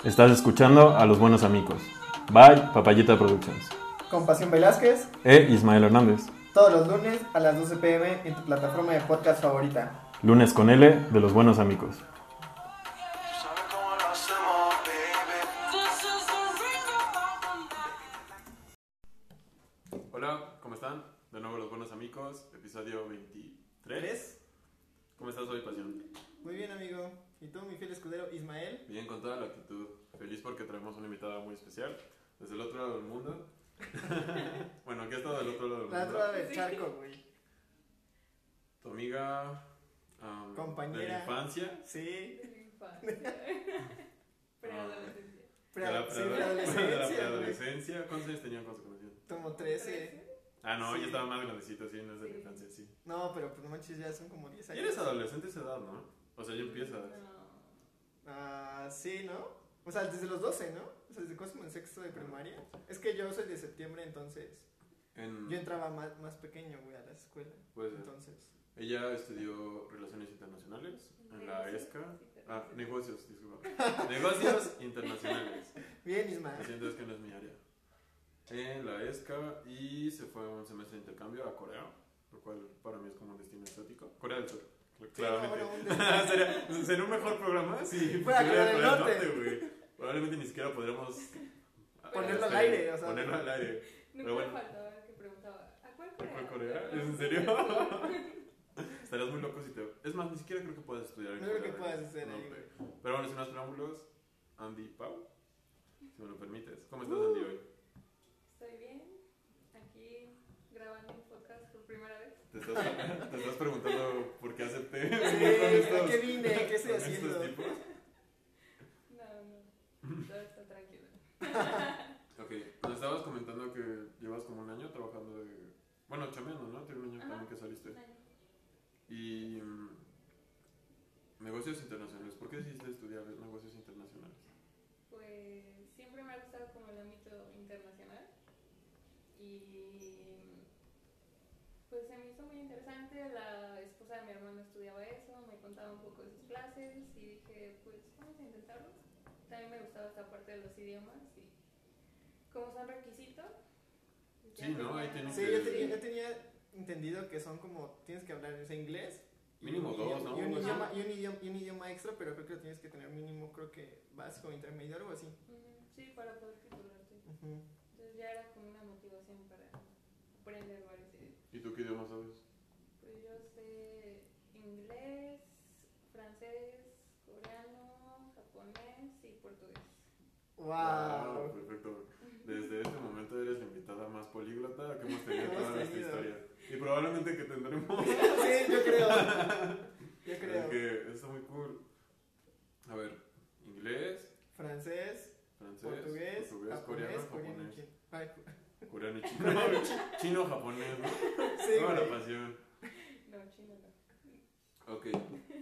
Estás escuchando a Los Buenos Amigos. Bye, Papayita Productions. Con Pasión Velázquez. Ismael Hernández. Todos los lunes a las 12 p.m. en tu plataforma de podcast favorita. Lunes con L de Los Buenos Amigos. Hola, ¿cómo están? De nuevo Los Buenos Amigos, episodio 23. ¿Cómo estás hoy, Pasión? Muy bien, amigo. ¿Y tú, mi fiel escudero Ismael? Bien, con toda la actitud. Feliz porque traemos una invitada muy especial desde el otro lado del mundo. Bueno, ¿qué ha estado del otro lado del mundo? La otra del charco, güey. Tu amiga, compañera de la infancia. Sí. De la infancia. Preadolescencia. De la preadolescencia. ¿Cuántos años tenían cuando se conocieron? Como 13. Ah, no, Sí. ya estaba más grandecito, sí, no es de la Sí. infancia, sí. No, pero pues no manches, ya son como 10 Ya años. eres adolescente a esa edad, ¿no? O sea, ya empiezas. No. Sí, ¿no? O sea, desde los 12, ¿no? O sea, desde como en sexto de primaria. Es que yo soy de septiembre, entonces yo entraba más pequeño, güey, a la escuela. Pues, Entonces, ella estudió Relaciones Internacionales en la ESCA. Negocios, disculpa. Negocios Internacionales. bien, Ismael. Lo siento, es que no es mi área. En la ESCA y se fue un semestre de intercambio a Corea, lo cual para mí es como un destino exótico. Corea del Sur, claramente. ¿Sería un mejor programa? Sí, Fuera Corea del Norte. güey. Probablemente ni siquiera podríamos Ponerlo al aire, o sea. ponerlo al aire. Nunca Pero bueno. faltaba que preguntaba, ¿a cuál Corea? ¿Cuál Corea? ¿Es en serio? Estarías muy loco si te... Es más, ni siquiera creo que puedas estudiar en No Corea. creo que puedas hacer No, ahí, güey. güey. Pero bueno, sin más preámbulos, Andy Pau, si me lo permites. ¿Cómo estás, Andy, hoy? Estoy bien, aquí grabando un podcast por primera vez. Te estás preguntando por qué acepté Sí, venir con estos, ¿a qué vine? ¿Qué estoy con haciendo? estos tipos. No, todo está tranquilo. Ok, nos estabas comentando que llevas como un año trabajando de... Bueno, chambeando, ¿no? Tiene un año también que saliste. Un año. Y... negocios internacionales. ¿Por qué decidiste estudiar negocios internacionales? Pues siempre me ha gustado como el ámbito internacional y pues se me hizo muy interesante. La esposa de mi hermano estudiaba eso, me contaba un poco de sus clases y dije, pues vamos a intentarlo. También me gustaba esta parte de los idiomas y como son requisitos. Sí, ¿no? Ahí tienes Sí, que- yo tenía entendido que son como, tienes que hablar inglés. y Mínimo un dos, idioma- ¿no? Y un, Algo idioma, así. y un idioma extra, pero creo que lo tienes que tener mínimo, creo que básico, intermedio, algo así. Sí, para poder titularte. Ujú. Entonces ya era como una motivación para aprender varios idiomas. ¿Y tú qué idioma sabes? Pues yo sé inglés, francés, coreano, japonés y portugués. Wow. Perfecto. Desde este momento eres la invitada más políglota que hemos tenido en Hemos toda nuestra tenido. historia. Y probablemente que tendremos. Sí, yo creo. Yo creo. Es que está muy cool. A ver, inglés, Francés, francés, portugués, coreano, japonés, coreano y japonés. chino. Ay, Coreano y chino. Chino, japonés, ¿no? sí, Toda la güey. pasión. No, chino no. Ok.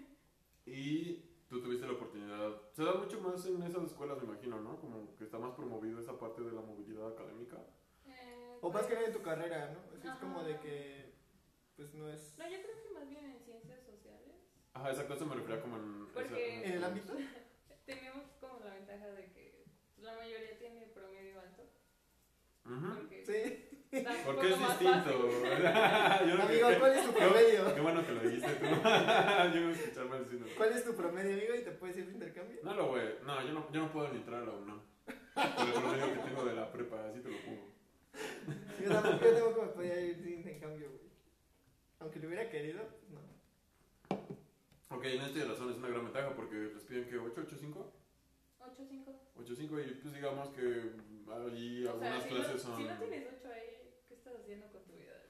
Y tú tuviste la oportunidad. Se da mucho más en esas escuelas, me imagino, ¿no? Como que está más promovido esa parte de la movilidad académica. O más que nada en tu carrera, ¿no? Es Ajá. como de que, pues no es... No, yo creo que más bien en ciencias sociales. Ajá, exacto, eso me refería como en... Porque- ¿En el ámbito? Tenemos como la ventaja de que la mayoría tiene promedio alto. Ujú. Porque Sí. está un Porque poco es más distinto. fácil. Yo no- Amigo, ¿cuál es tu promedio? Qué bueno que lo dijiste tú. Yo no escuchar mal diciendo. ¿Cuál es tu promedio, amigo? ¿Y te puedes ir de intercambio? No lo güey. No, yo no puedo ni entrar a la UNAM. Por el promedio que tengo de la prepa, así te lo pongo. Yo tampoco me podía ir sin intercambio, güey. Aunque lo hubiera querido, pues no. Ok, en esta razón es una gran ventaja porque les piden que 8, 8, 5. 8-5. 8, 5 y pues digamos que allí O sea, algunas si clases no, son... si no tienes 8 ahí, ¿qué estás haciendo con tu vida?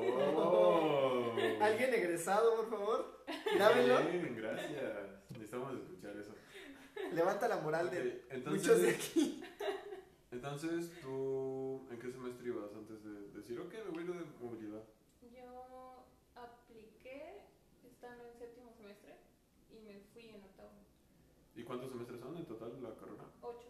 ¡Oh! ¿Alguien egresado, por favor? Grábenlo. Bien, gracias. Necesitamos escuchar eso. Levanta la moral Ok, de entonces, muchos de aquí. Entonces, ¿tú en qué semestre ibas antes de decir, ok, me voy a ir de movilidad? Yo apliqué estando en séptimo semestre y me fui en octavo. ¿Y cuántos semestres son en total la carrera? 8.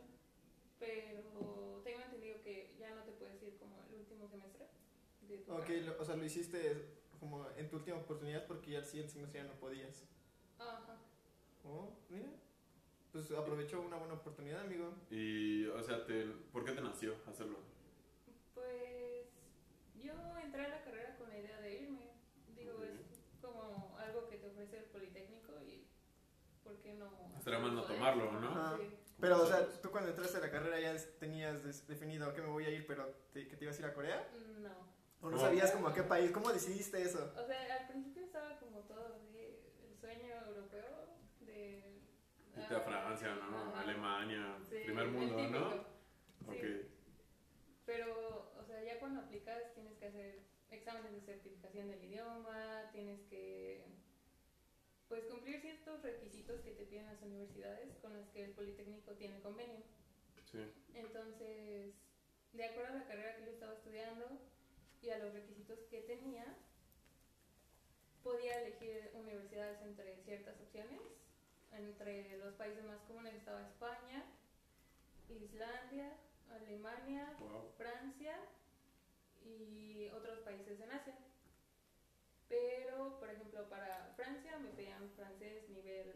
Pero tengo entendido que ya no te puedes ir como el último semestre de tu Ok, carrera. o sea, lo hiciste como en tu última oportunidad porque ya el siguiente semestre ya no podías. Ajá. Oh, mira. pues aprovechó una buena oportunidad, amigo. Y, o sea, ¿por qué te nació hacerlo? Pues yo entré a la carrera con la idea de irme. Digo, es como algo que te ofrece el Politécnico y ¿por qué no? Estaría mal no tomarlo, ¿no? Sí. Pero, o sea, tú cuando entraste a la carrera ya tenías definido a qué me voy a ir, pero que te ibas a ir a Corea. No. ¿O no sabías como a qué país? ¿Cómo decidiste eso? O sea, al principio estaba como todo así, el sueño europeo de... Irte a Francia, ¿no? Ajá. Alemania, Sí, primer mundo, el ¿no? típico. Sí. Ok. Pero, o sea, ya cuando aplicas tienes que hacer exámenes de certificación del idioma, tienes que, pues, cumplir ciertos requisitos que te piden las universidades con las que el Politécnico tiene convenio. Sí. Entonces, de acuerdo a la carrera que yo estaba estudiando y a los requisitos que tenía, podía elegir universidades entre ciertas opciones. Entre los países más comunes estaba España, Islandia, Alemania, Wow. Francia y otros países en Asia. Pero, por ejemplo, para Francia me pedían francés nivel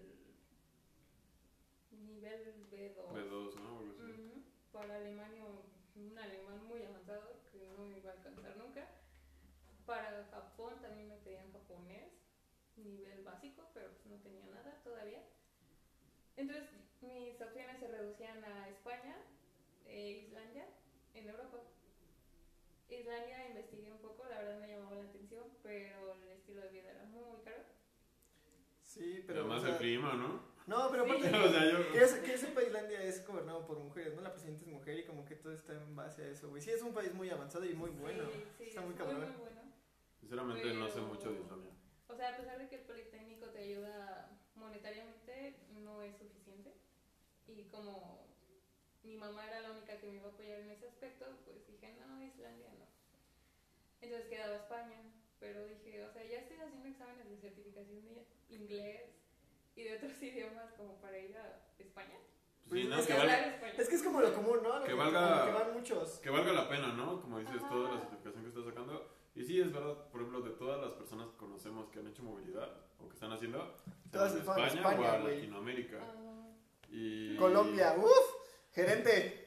B2. B2, ¿no? Algo así. Uh-huh. Para Alemania un alemán muy avanzado que no me iba a alcanzar nunca. Para Japón también me pedían japonés, nivel básico, pero pues no tenía nada todavía. Entonces mis opciones se reducían a España e Islandia en Europa. Islandia investigué un poco, la verdad me llamaba la atención, pero el estilo de vida era muy caro. Sí, pero... Además el clima, ¿no? No, pero Sí. aparte, O sea, que ese país Islandia es gobernado por mujeres, ¿no? La presidenta es mujer y como que todo está en base a eso, güey. Sí, es un país muy avanzado y muy bueno. Sí, Está muy es cabrón. muy bueno. Sinceramente no sé mucho de Islandia. O sea, a pesar de que el Politécnico te ayuda monetariamente, no es suficiente. Y como mi mamá era la única que me iba a apoyar en ese aspecto, pues dije, no, Islandia no. Entonces quedaba España, pero dije, o sea, ya estoy haciendo exámenes de certificación de inglés y de otros idiomas como para ir a España. Sí, no, es que que valga, España. Es que es como lo común, ¿no? Que Lo valga- que van muchos. que valga la pena, ¿no? Como dices, Ajá. toda la certificación que estás sacando. Y sí, es verdad, por ejemplo, de todas las personas que conocemos que han hecho movilidad o que están haciendo, Todas a están en España o España, a güey. Latinoamérica. Ah, Y... Colombia, uff, gerente.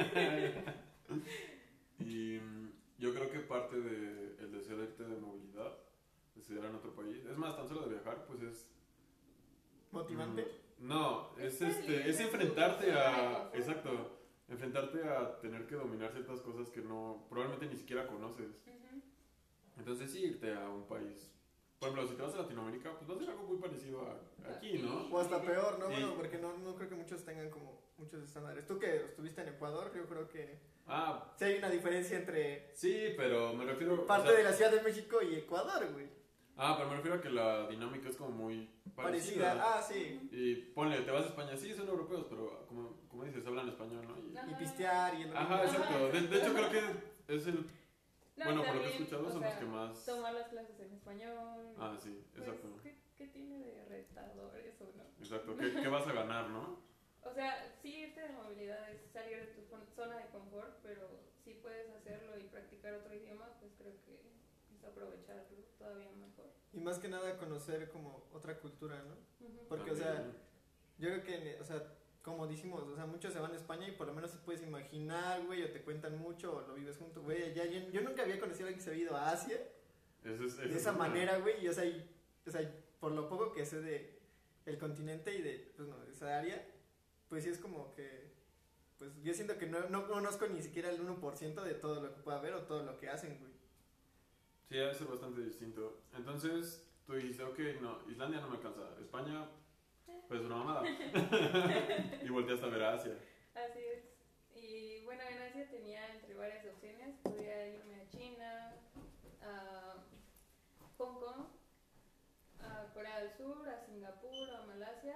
Y yo creo que parte del deseo de irte de movilidad, de estudiar en otro país, es más, tan solo de viajar, pues es... Motivante. No, Es es salir de enfrentarte tu zona de a... confort. Exacto, enfrentarte a tener que dominar ciertas cosas que no, probablemente ni siquiera conoces. ujú. Entonces sí, irte a un país... Por ejemplo, si te vas a Latinoamérica, pues va a ser algo muy parecido a aquí, ¿no? O hasta peor, ¿no? Y- Bueno, porque no creo que muchos tengan como muchos estándares. Tú que estuviste en Ecuador, yo creo que Ah, sí hay una diferencia entre sí, pero me refiero... parte o sea, de la Ciudad de México y Ecuador, güey. pero me refiero a que la dinámica es como muy parecida. Parecida. Ah, sí. Y ponle, te vas a España, sí, son europeos, pero como dices, hablan español, ¿no? Y- Y pistear y el Ajá, exacto. De hecho, creo que es el... No, bueno, por lo que he también, escuchado, o son sea, los que más... tomar las clases en español. Ah, sí, Pues, exacto. ¿qué tiene de retador eso, no? Exacto. ¿Qué vas a ganar, no? O sea, sí irte de movilidad es salir de tu zona de confort, pero si puedes hacerlo y practicar otro idioma, pues creo que es aprovecharlo todavía mejor. Y más que nada conocer como otra cultura, ¿no? Ujú. Porque, o sea, También. yo creo que, o sea, como dijimos, o sea, muchos se van a España y por lo menos te puedes imaginar, güey, o te cuentan mucho, o lo vives junto, güey. Yo nunca había conocido a alguien que se había ido a Asia de esa manera, güey, y o sea, por lo poco que sé de el continente y de, pues no, de esa área, pues sí es como que, pues yo siento que no conozco ni siquiera el 1% de todo lo que pueda haber o todo lo que hacen, güey. Sí, debe ser bastante distinto. Entonces, tú dijiste, ok, no, Islandia no me alcanza. España, pues una mamada. Y volteaste a ver a Asia. Así es. Y bueno, en Asia tenía entre varias opciones. Podía irme a China, a Hong Kong, a Corea del Sur, a Singapur, a Malasia.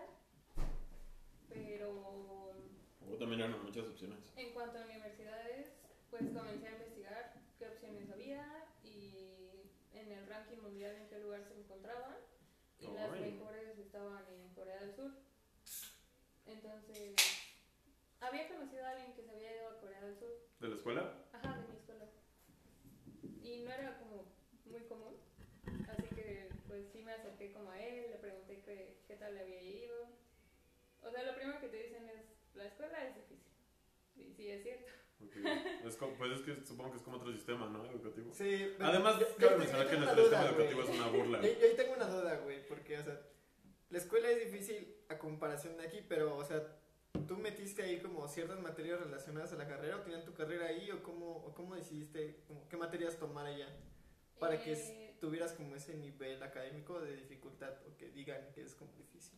Pero También eran muchas opciones. en cuanto a universidades, pues comencé a investigar qué opciones había y en el ranking mundial en qué lugar se encontraban. Y las Ay. mejores estaban en Corea del Sur. Entonces, había conocido a alguien que se había ido a Corea del Sur. ¿De la escuela? Ajá, de mi escuela. Y no era como muy común. Así que pues sí me acerqué como a él, le pregunté qué tal le había ido. O sea, lo primero que te sí, es cierto. Okay. Pues es que supongo que es como otro sistema, ¿no? Educativo. Sí, además, cabe mencionar que nuestro sistema educativo es una burla. Yo ahí tengo una duda, güey, porque, o sea, la escuela es difícil a comparación de aquí, pero, o sea, ¿tú metiste ahí como ciertas materias relacionadas a la carrera o tenían tu carrera ahí o cómo decidiste qué materias tomar allá para que tuvieras como ese nivel académico de dificultad o que digan que es como difícil?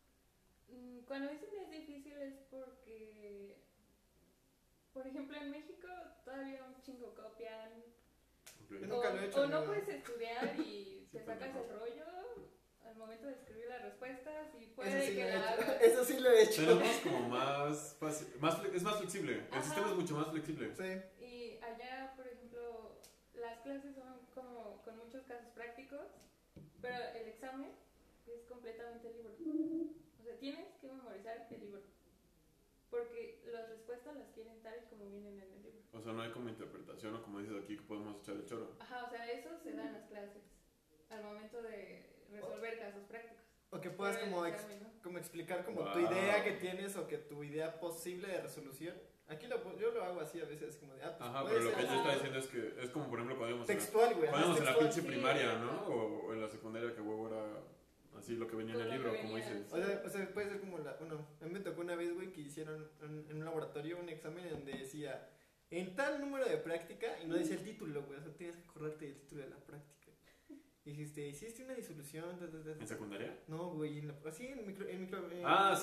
Cuando dicen es difícil es porque, por ejemplo, en México todavía un chingo copian. Okay. Nunca lo he hecho, o no puedes estudiar y te sacas el rollo al momento de escribir las respuestas y puede sí que la hagas. Eso sí lo he hecho. Tenemos como más fácil, es más flexible. El sistema es mucho más flexible. Sí. Y allá, por ejemplo, las clases son como con muchos casos prácticos, pero el examen es completamente libre. O sea, tienes que memorizar el libro, porque las respuestas las quieren tal y como vienen en el libro. O sea, no hay como interpretación o como dices aquí que podemos echar el choro. Ajá, o sea, eso se da en las clases, al momento de resolver casos prácticos. O que puedas como, examen, ¿no? como explicar como tu idea que tienes o que tu idea posible de resolución. Aquí yo lo hago así a veces, como de, pues ajá, pero lo que ella está diciendo es que es como por ejemplo cuando íbamos textual, güey. en la pinche sí, primaria, ¿no? O en la secundaria que huevo era así lo que venía en el libro, como dices. Sí. O sea, puede ser como bueno, a mí me tocó una vez, güey, que hicieron en un laboratorio un examen donde decía en tal número de práctica y no decía el título, güey, o sea, tienes que acordarte del título de la práctica. Hiciste una disolución. ¿En secundaria? No, güey, así en micro. Sí, incluso en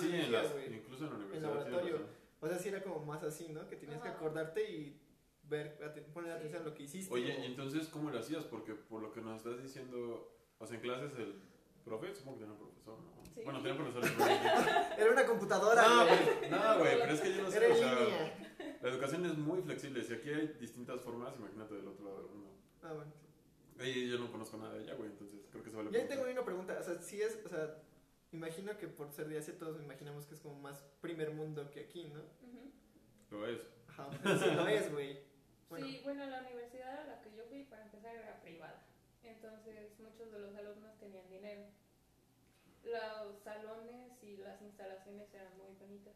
la universidad. En laboratorio. O sea, sí era como más así, ¿no? Que tenías que acordarte y poner atención a lo que hiciste. Oye, ¿y entonces cómo lo hacías? Porque por lo que nos estás diciendo, o sea, en clases el profe, supongo que tenía un profesor, ¿no? Sí. Bueno, tenía un profesor. Era una computadora. No, güey, pero es que yo no sé, era o sea, línea. la educación es muy flexible. Si aquí hay distintas formas, imagínate del otro lado del mundo. Ah, bueno. Y yo no conozco nada de ella, güey, entonces creo que se vale. Ya tengo una pregunta, o sea, imagino que por ser de Asia todos imaginamos que es como más primer mundo que aquí, ¿no? Lo es. Ajá, sí lo es, güey. Bueno. Sí, bueno, la universidad a la que yo fui, para empezar, era privada. Entonces, muchos de los alumnos tenían dinero. Los salones y las instalaciones eran muy bonitas.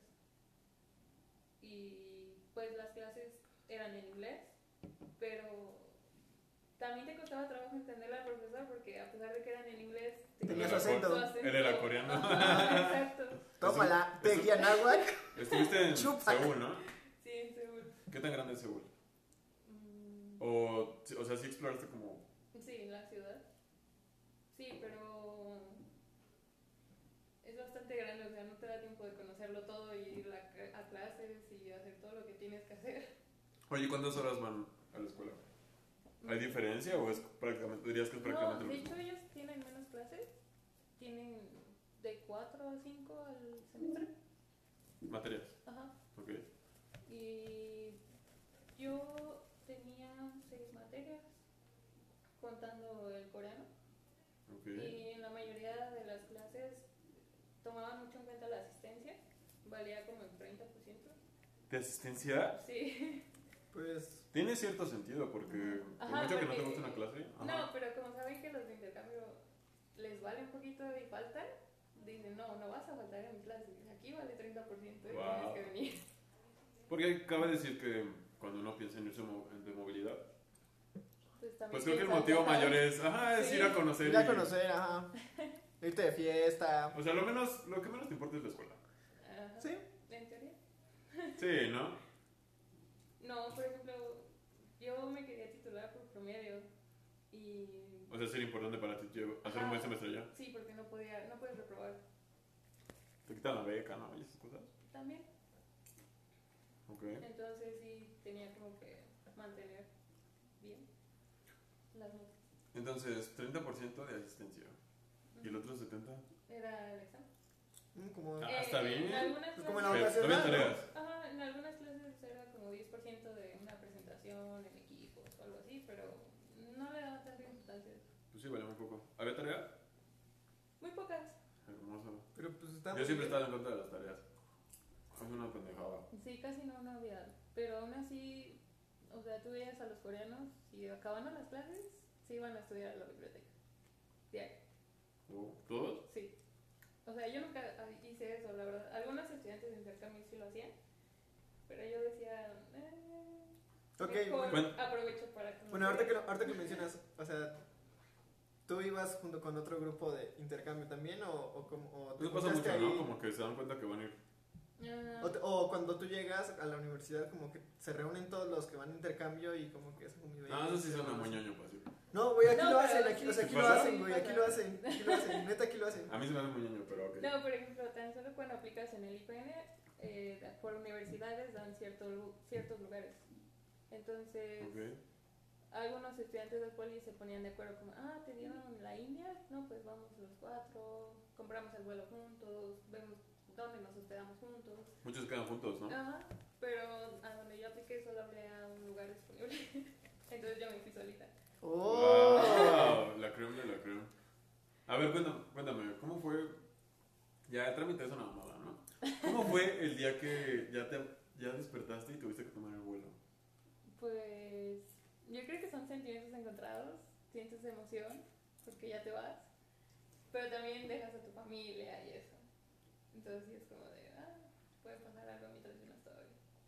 Y pues las clases eran en inglés, pero también te costaba trabajo entenderle al profesor porque a pesar de que eran en inglés, tenía su acento. Él era coreano. Exacto. Tómala, Peggy Anáhuac. Estuviste en Seúl, ¿no? Sí, en Seúl. ¿Qué tan grande es Seúl? O sea, sí exploraste como... Sí, la ciudad. Sí, pero es bastante grande, o sea, no te da tiempo de conocerlo todo y ir a clases y hacer todo lo que tienes que hacer. Oye, ¿cuántas horas van a la escuela? ¿Hay diferencia o es prácticamente, dirías que es prácticamente No, lo de mismo? hecho ellos tienen menos clases, tienen de 4 a 5 al semestre. ¿Materias? Ajá. Ok. Y yo tenía 6 materias, contando el coreano. Okay. Y en la mayoría de las clases tomaban mucho en cuenta la asistencia, valía como el 30%. ¿De asistencia? Sí. Pues... Tiene cierto sentido porque por mucho que no te guste una clase. No, pero como saben que los de intercambio les vale un poquito y faltan, dicen, no vas a faltar en mi clase, aquí vale 30% y tienes que venir. Porque cabe decir que cuando uno piensa en irse de movilidad, Pues creo que el motivo mayor es ir a conocer. Ir a conocer, ajá. Irte de fiesta. O sea, lo que menos te importa es la escuela. Ajá. ¿Sí? ¿En teoría? Sí, ¿no? No, por ejemplo, yo me quería titular por promedio y... O sea, sería importante para ti hacer un buen semestre allá. Sí, porque no puedes reprobar. Te quitan la beca, ¿no? Y esas cosas. También. Ok. Entonces sí tenía como que mantener bien las notas. Entonces, 30% de asistencia. ¿Y el otro 70%? Era el examen. Como... está bien. En algunas pues como en clases, la ¿No había universidad, tareas? ajá, en algunas clases era como 10% de una presentación en equipos o algo así, pero no le daba tanta importancia. Pues sí, valía muy poco. ¿Había tarea? Muy pocas. Hermoso. Pero pues está Yo siempre estaba en contra de las tareas. Es una pendejada. Sí, casi no había. Pero aún así, o sea, tú veías a los coreanos y acabando las clases, se iban a estudiar a la biblioteca. Diario. ¿Todos? Sí. O sea, yo nunca hice eso, la verdad. Algunos estudiantes de intercambio sí lo hacían, Pero yo decía, okay, bueno, aprovecho para conocer. Bueno, ahorita que mencionas, o sea, ¿tú ibas junto con otro grupo de intercambio también o te eso pasa mucho, ahí? ¿no? Como que se dan cuenta que van a ir. O cuando tú llegas a la universidad, como que se reúnen todos los que van a intercambio y como que es un nivel. Ah, eso sí suena muy ñoño, pues. No, güey, aquí No, lo hacen, pero aquí, sí, o sea, aquí sí lo pasa. hacen, güey, aquí lo hacen, neta aquí lo hacen. A mí se me hace muy ñoño, pero ok. No, por ejemplo, tan solo cuando aplicas en el IPN, por universidades dan ciertos lugares. Entonces, algunos estudiantes del poli se ponían de acuerdo como, ¿te dieron la India? No, pues vamos los 4, compramos el vuelo juntos, vemos dónde nos hospedamos juntos. Muchos quedan juntos, ¿no? Ajá, pero a donde yo apliqué solo había un lugar disponible. Entonces yo me fui solita. ¡Oh! Wow, la creo de la creo. A ver, cuéntame, ¿cómo fue? Ya el trámite es una mamada, ¿no? ¿Cómo fue el día que ya despertaste y tuviste que tomar el vuelo? Pues yo creo que son sentimientos encontrados, sientes emoción porque ya te vas, pero también dejas a tu familia y eso. Entonces sí es como de, puede pasar algo mientras yo no estoy.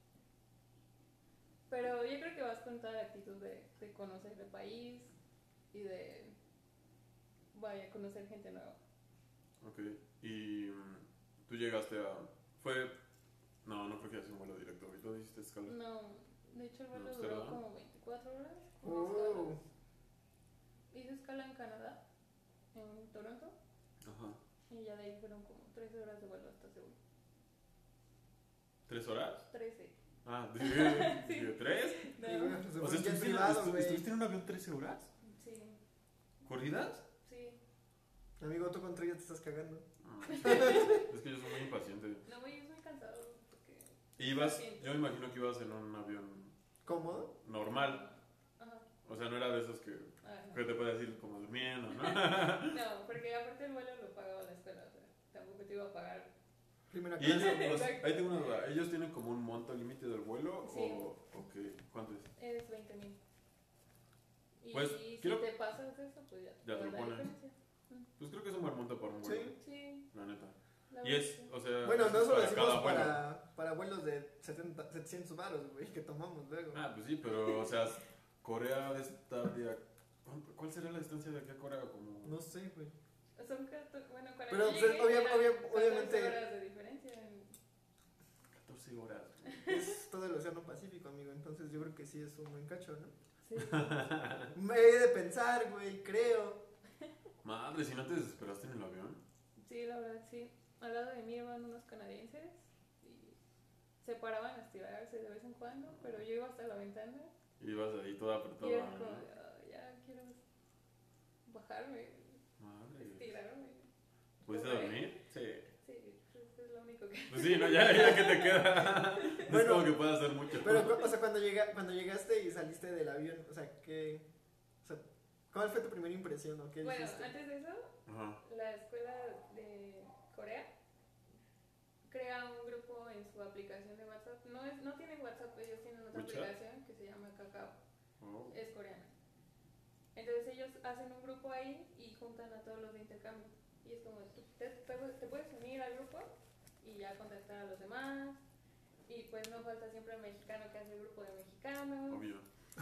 Pero yo creo que vas con toda la actitud de conocer el país y de, conocer gente nueva. Ok, y tú llegaste a... No creo que haya sido un vuelo directo, ¿y tú hiciste escala? No, de hecho el vuelo ¿No, duró escala? como 24 horas. Oh. Hice escala en Canadá, en Toronto. Ajá. Y ya de ahí fueron como 13 horas de vuelo hasta Seúl. ¿3 horas? 13. Ah, dije, Sí. ¿3? No. O sea, ¿estuviste en un avión 13 horas? Sí. ¿Corridas? Sí. Amigo, tú con 3 ya te estás cagando. Es que yo soy muy impaciente. No, güey, es muy cansado porque... Yo me imagino que ibas en un avión ¿Cómodo? normal. Ajá. O sea, no era de esos que No. te puedes ir como durmiendo, ¿no? No, porque aparte el vuelo lo pagaba la escuela, o sea, tampoco te iba a pagar. Primera Y ellos, clase. ahí tengo una duda, ¿ellos tienen como un monto límite del vuelo? Sí. ¿O qué? ¿Cuánto es? Es 20,000. Y Pues, si quiero- te pasas eso, pues ya te lo da ponen. diferencia. Pues creo que es un buen monto para un vuelo, Sí. Sí, la neta. la Y verdad es, sí. o sea, Bueno, no solo para decimos cada vuelo. para vuelos de 700 varos, güey, que tomamos luego. Ah, pues sí, pero, o sea, Corea de estar de... ¿Cuál será la distancia de aquí a Corea? Como... No sé, güey. Son bueno, cuando Pero, yo pues, llegué, eran obviamente- 14 horas de diferencia. 14 horas. Es todo el océano Pacífico, amigo, entonces yo creo que sí es un buen cacho, ¿no? Sí. Me he de pensar, güey, creo. Madre, si no te desesperaste en el avión. Sí, la verdad, sí. Al lado de mí iban unos canadienses y se paraban a estirarse de vez en cuando, pero yo iba hasta la ventana Ibas ahí toda y apretada. era como, ya quiero bajarme, Madre. estirarme. ¿Pudiste dormir? Sí. Sí, eso es lo único que... Pues sí, no, ya que te queda. No es Bueno, como que puedas hacer mucho. Pero, o sea, cuando llegaste y saliste del avión, o sea, ¿cuál fue tu primera impresión o qué Bueno, dijiste? antes de eso, Ajá. la escuela de Corea crea un grupo en su aplicación de WhatsApp. No tienen WhatsApp, ellos tienen otra ¿WeChat? aplicación que se llama Kakao. Oh. Es coreana. Entonces ellos hacen un grupo ahí y juntan a todos los de intercambio. Y es como, te puedes unir al grupo y ya contactar a los demás. Y pues no falta siempre el mexicano que hace el grupo de mexicanos. Obvio.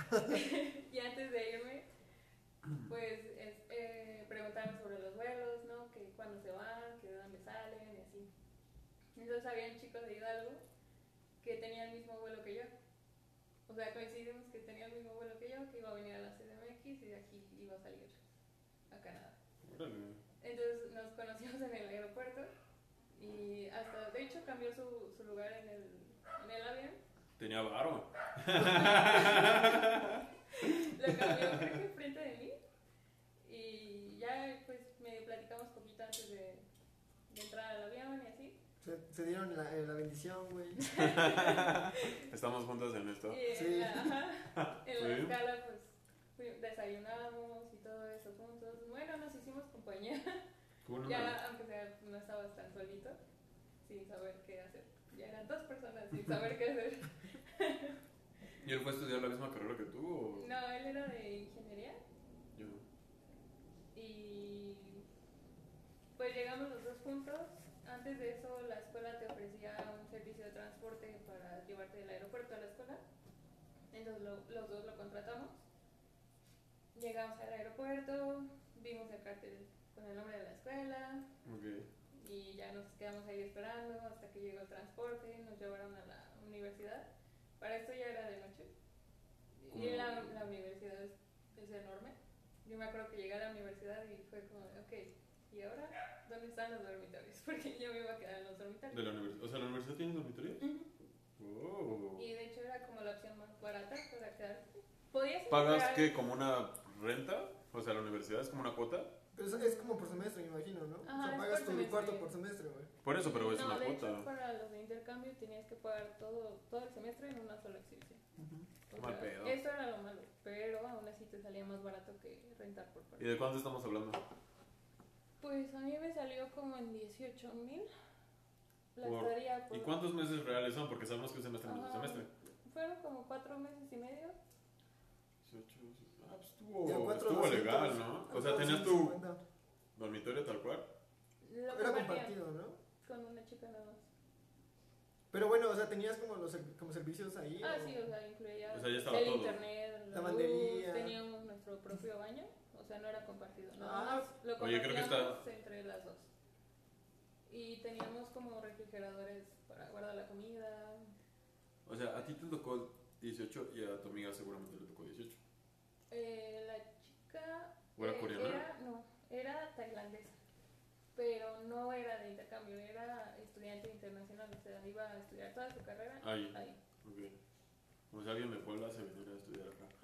Y antes de irme, pues preguntaron sobre los vuelos, ¿no? Que cuándo se van, que de dónde salen y así. Entonces habían chicos de Hidalgo que tenían el mismo vuelo que yo. O sea, coincidimos que tenía el mismo vuelo que yo, que iba a venir a la CDMX y de aquí iba a salir a Canadá. Órale. Entonces nos conocimos en el aeropuerto y hasta, de hecho, cambió su lugar en el avión. Tenía varo. Lo cambió, creo que enfrente de mí. Y ya, pues, me platicamos poquito antes de entrar al avión y así. Se dieron la bendición, güey. Estamos juntos en esto. Y Sí. en la Sí. escala, pues, desayunamos y todo eso juntos. Bueno, nos hicimos compañía. Ya, aunque sea, no estabas tan solito, sin saber qué hacer. Ya eran 2 personas sin saber qué hacer. ¿Y él fue a estudiar la misma carrera que tú? O... No, él era de ingeniería. Yo. Y pues llegamos los 2 juntos. Antes de eso, la escuela te ofrecía un servicio de transporte para llevarte del Entonces los dos lo contratamos. Llegamos al aeropuerto, vimos el cartel con el nombre de la escuela. Okay. Y ya nos quedamos ahí esperando hasta que llegó el transporte, nos llevaron a la universidad. Para esto ya era de noche. Y la universidad es enorme. Yo me acuerdo que llegué a la universidad y fue como, ok, ¿y ahora dónde están los dormitorios? Porque yo me iba a quedar en los dormitorios. ¿De la universidad? O sea, ¿la universidad tiene dormitorios? Oh. Y de hecho era como la opción más barata para quedarte. ¿Podías ¿Pagas qué? ¿Como una renta? O sea, la universidad es como una cuota. Pero es como por semestre, me imagino, ¿no? Ajá, o sea, pagas tu cuarto por semestre, güey. Por eso, pero es una de cuota. Hecho, para los de intercambio tenías que pagar todo el semestre en una sola exhibición. Mal pedo. Eso era lo malo, pero aún así te salía más barato que rentar por parte. ¿Y de cuánto estamos hablando? Pues a mí me salió como en 18,000. La estaría por... ¿Y cuántos meses reales son? Porque sabemos que un semestre no es un semestre. Fueron como 4 meses y medio. 18, pues estuvo legal, ¿no? O sea, tenías tu dormitorio tal cual. Era compartido, ¿no? Con una chica nada más. Pero bueno, o sea, tenías como servicios ahí. Sí, o sea, incluía o sea, ya estaba el todo. Internet, la lavandería. Teníamos nuestro propio baño, o sea, no era compartido. Lo oye, creo que está entre las dos. Y teníamos como refrigeradores para guardar la comida. O sea, a ti te tocó 18 y a tu amiga seguramente le tocó 18. La chica... ¿O era coreana? Era tailandesa. Pero no era de intercambio, era estudiante internacional, o sea, iba a estudiar toda su carrera ahí. Okay. Como si alguien de Puebla se viniera a estudiar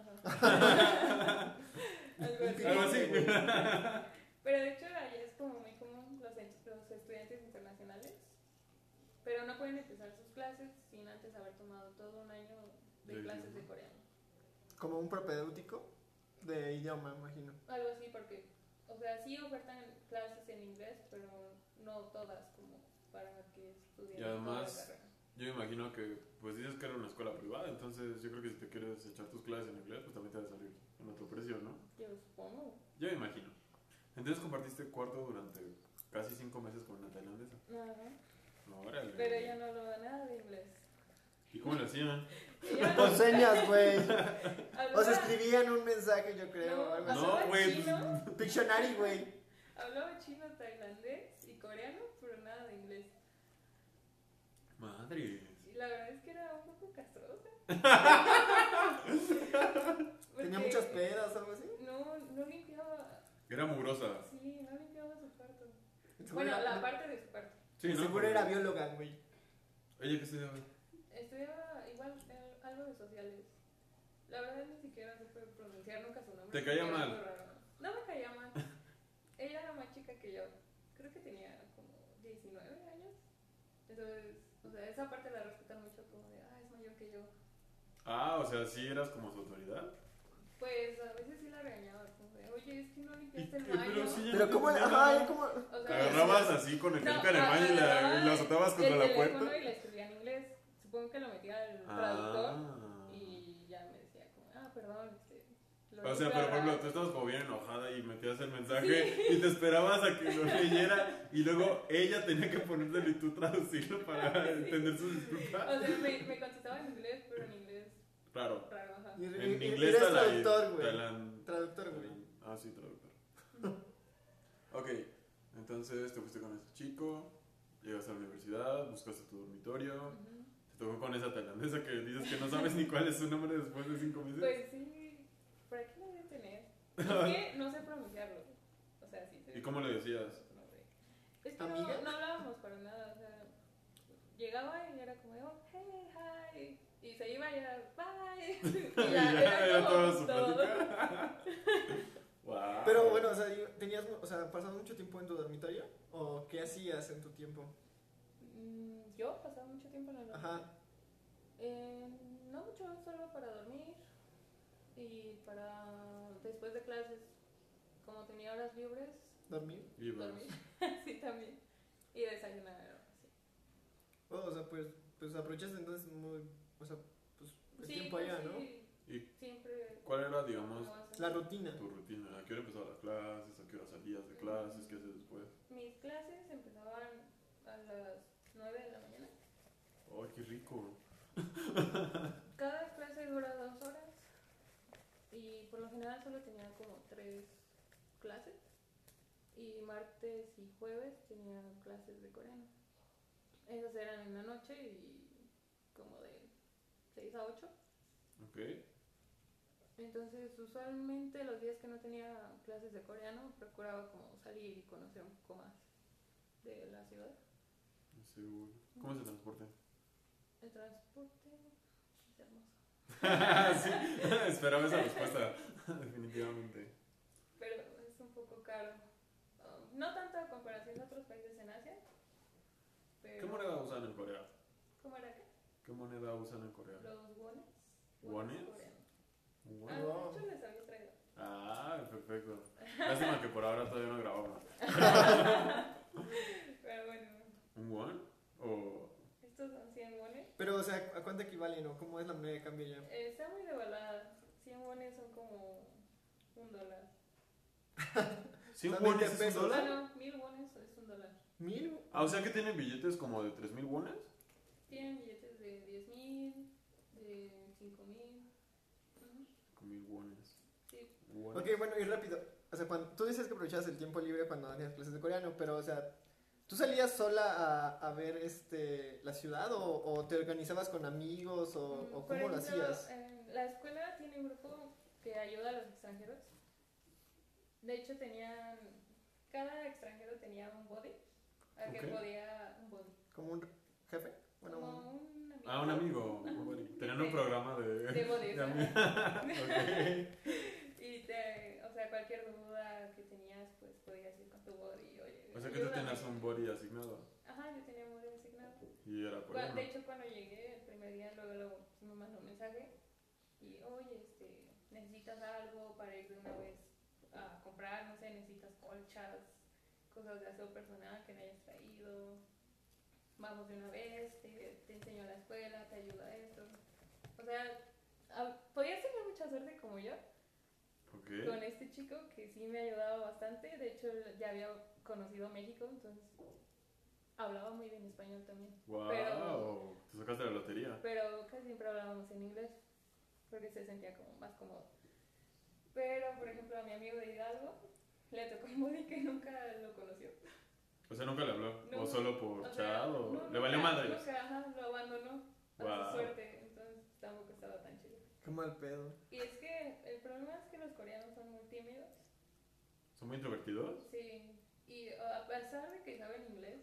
acá. Algo así. Pero de hecho allá es como muy común los estudiantes internacionales, pero no pueden empezar sus clases sin antes haber tomado todo un año de clases de coreano. Como un propedéutico de idioma, imagino. Algo así, porque, o sea, sí ofertan clases en inglés, pero no todas como para que estudien. Y además, yo me imagino que, pues dices que era una escuela privada, entonces yo creo que si te quieres echar tus clases en inglés, pues también te va a salir en otro precio, ¿no? Yo supongo. Yo me imagino. Entonces compartiste cuarto durante casi 5 meses con una tailandesa. Ajá. No, órale. Pero ella no hablaba nada de inglés. ¿Y cómo lo hacían? Con señas, güey. O se escribían un mensaje, yo creo. No, güey. Pictionary, güey. Hablaba chino, tailandés y coreano, pero nada de inglés. Madre. Y la verdad es que era un poco castrosa. ¿Tenía muchas pedas o algo así? No limpiaba. Era mugrosa. Sí, no limpiaba su cuarto. Bueno, la parte de su cuarto. Sí, ¿no? Seguro era bióloga, güey. Oye, ¿qué estudiaba? Estudiaba igual algo de sociales. La verdad ni siquiera se puede pronunciar nunca su nombre. ¿Te caía mal? No me caía mal. Ella era más chica que yo. Creo que tenía como 19 años. Entonces, o sea, esa parte la respetan mucho como de, es mayor que yo. O sea, ¿sí eras como su autoridad? Pues a veces sí la regañaba, como de, oye, es que no limpiaste el baño. Pero ¿cómo? Ajá, ¿cómo? O sea, agarrabas así con el caca en el baño y la azotabas contra la puerta. Y la escribía en inglés. Supongo que lo metía el traductor y ya me decía como, perdón, o sea, pero por ejemplo, tú estabas como bien enojada y metías el mensaje y te esperabas a que lo leyera y luego ella tenía que ponértelo y tú traducirlo para entender sus disculpas. O sea, me contestaba en inglés, pero en inglés raro, ajá. En inglés traductor, güey. Traductor, güey. Sí, traductor. Ok, entonces te fuiste con ese chico, llegaste a la universidad, buscaste tu dormitorio, te tocó con esa tailandesa que dices que no sabes ni cuál es su nombre después de 5 meses. Pues sí, ¿para qué lo voy a tener? Es que no sé pronunciarlo. O sea, sí. ¿Y cómo le decías? Es que no hablábamos para nada. O sea, llegaba y era como, hey, hi. Y se iba y era, bye. Y ya, era toda su plática. Wow. Pero bueno, o sea, ¿pasabas mucho tiempo en tu dormitorio? ¿O qué hacías en tu tiempo? Yo pasaba mucho tiempo en el dormitorio. Ajá. No mucho, solo para dormir y para después de clases, como tenía horas libres. ¿Dormir? Dormir. Sí, también. Y desayunar, sí. O sea, pues aprovechaste entonces el tiempo allá, ¿no? ¿Y siempre? cuál era, digamos, la rutina? Tu rutina. ¿A qué hora empezaban las clases? ¿A qué hora salías de clases? ¿Qué haces después? Mis clases empezaban a las 9 de la mañana. ¡Ay, qué rico! Cada clase dura 2 horas. por lo general solo tenía como 3 clases y martes y jueves tenía clases de coreano. Esas eran en la noche y como de 6 a 8. Ok. Entonces, usualmente los días que no tenía clases de coreano, procuraba como salir y conocer un poco más de la ciudad. Seguro. ¿Cómo es el transporte? El transporte es hermoso. Sí, esperaba esa respuesta, definitivamente. Pero es un poco caro. No tanto a comparación de otros países en Asia. Pero... ¿Qué moneda usan en Corea? ¿Cómo era qué? ¿Qué moneda usan en Corea? Los wones. ¿Wones? Coreanos. Wow. De hecho les había traído. Perfecto. Lástima que por ahora todavía no grabamos. Pero bueno. ¿Un won? ¿O...? Estos son 100 wones. Pero, o sea, ¿a cuánto equivalen o cómo es la moneda de cambio ya? Está muy devaluada. 100 wones son como $1. ¿100 Son wones 20 es un pesos. dólar? No, 1000 wones es $1. ¿1000? O sea que tienen billetes como de 3,000 wones. Tienen billetes de 10,000, de 5,000. 5,000 wones. Sí. Wones. Ok, bueno, y rápido. O sea, tú dices que aprovechabas el tiempo libre cuando hacías clases de coreano, pero, o sea, ¿tú salías sola a ver la ciudad o te organizabas con amigos o Por cómo lo ejemplo, hacías? la escuela tiene un grupo que ayuda a los extranjeros. De hecho, cada extranjero tenía un buddy al que podía un buddy. ¿Como un jefe? Bueno, Como un amigo. Un amigo. Tenían un programa de buddies. Okay. Y o sea, cualquier duda que tenías, pues podías ir con tu buddy. Oye, O sea que tú tenías un buddy asignado. Ajá, yo tenía un buddy asignado. Y era coreano. De hecho, cuando llegué el primer día, luego me mandó un mensaje y, oye, necesitas algo para ir de una vez a comprar, no sé, necesitas colchas, cosas de aseo personal que me hayas traído, vamos de una vez, te enseño a la escuela, te ayuda a esto. O sea, podías tener mucha suerte como yo. Okay. Con este chico que sí me ayudaba bastante. De hecho, ya había conocido México, entonces hablaba muy bien español también. Wow, te sacaste la lotería. Pero casi siempre hablábamos en inglés porque se sentía como más cómodo. Pero, por ejemplo, a mi amigo de Hidalgo le tocó un buddy que nunca lo conoció. O sea, nunca le habló. No, o solo por chat o no, le valió madre. Lo abandonó a su suerte, entonces tampoco estaba tan chido. qué mal pedo. Y es que el problema es que los coreanos son muy tímidos. ¿Son muy introvertidos? Sí, y a pesar de que saben inglés,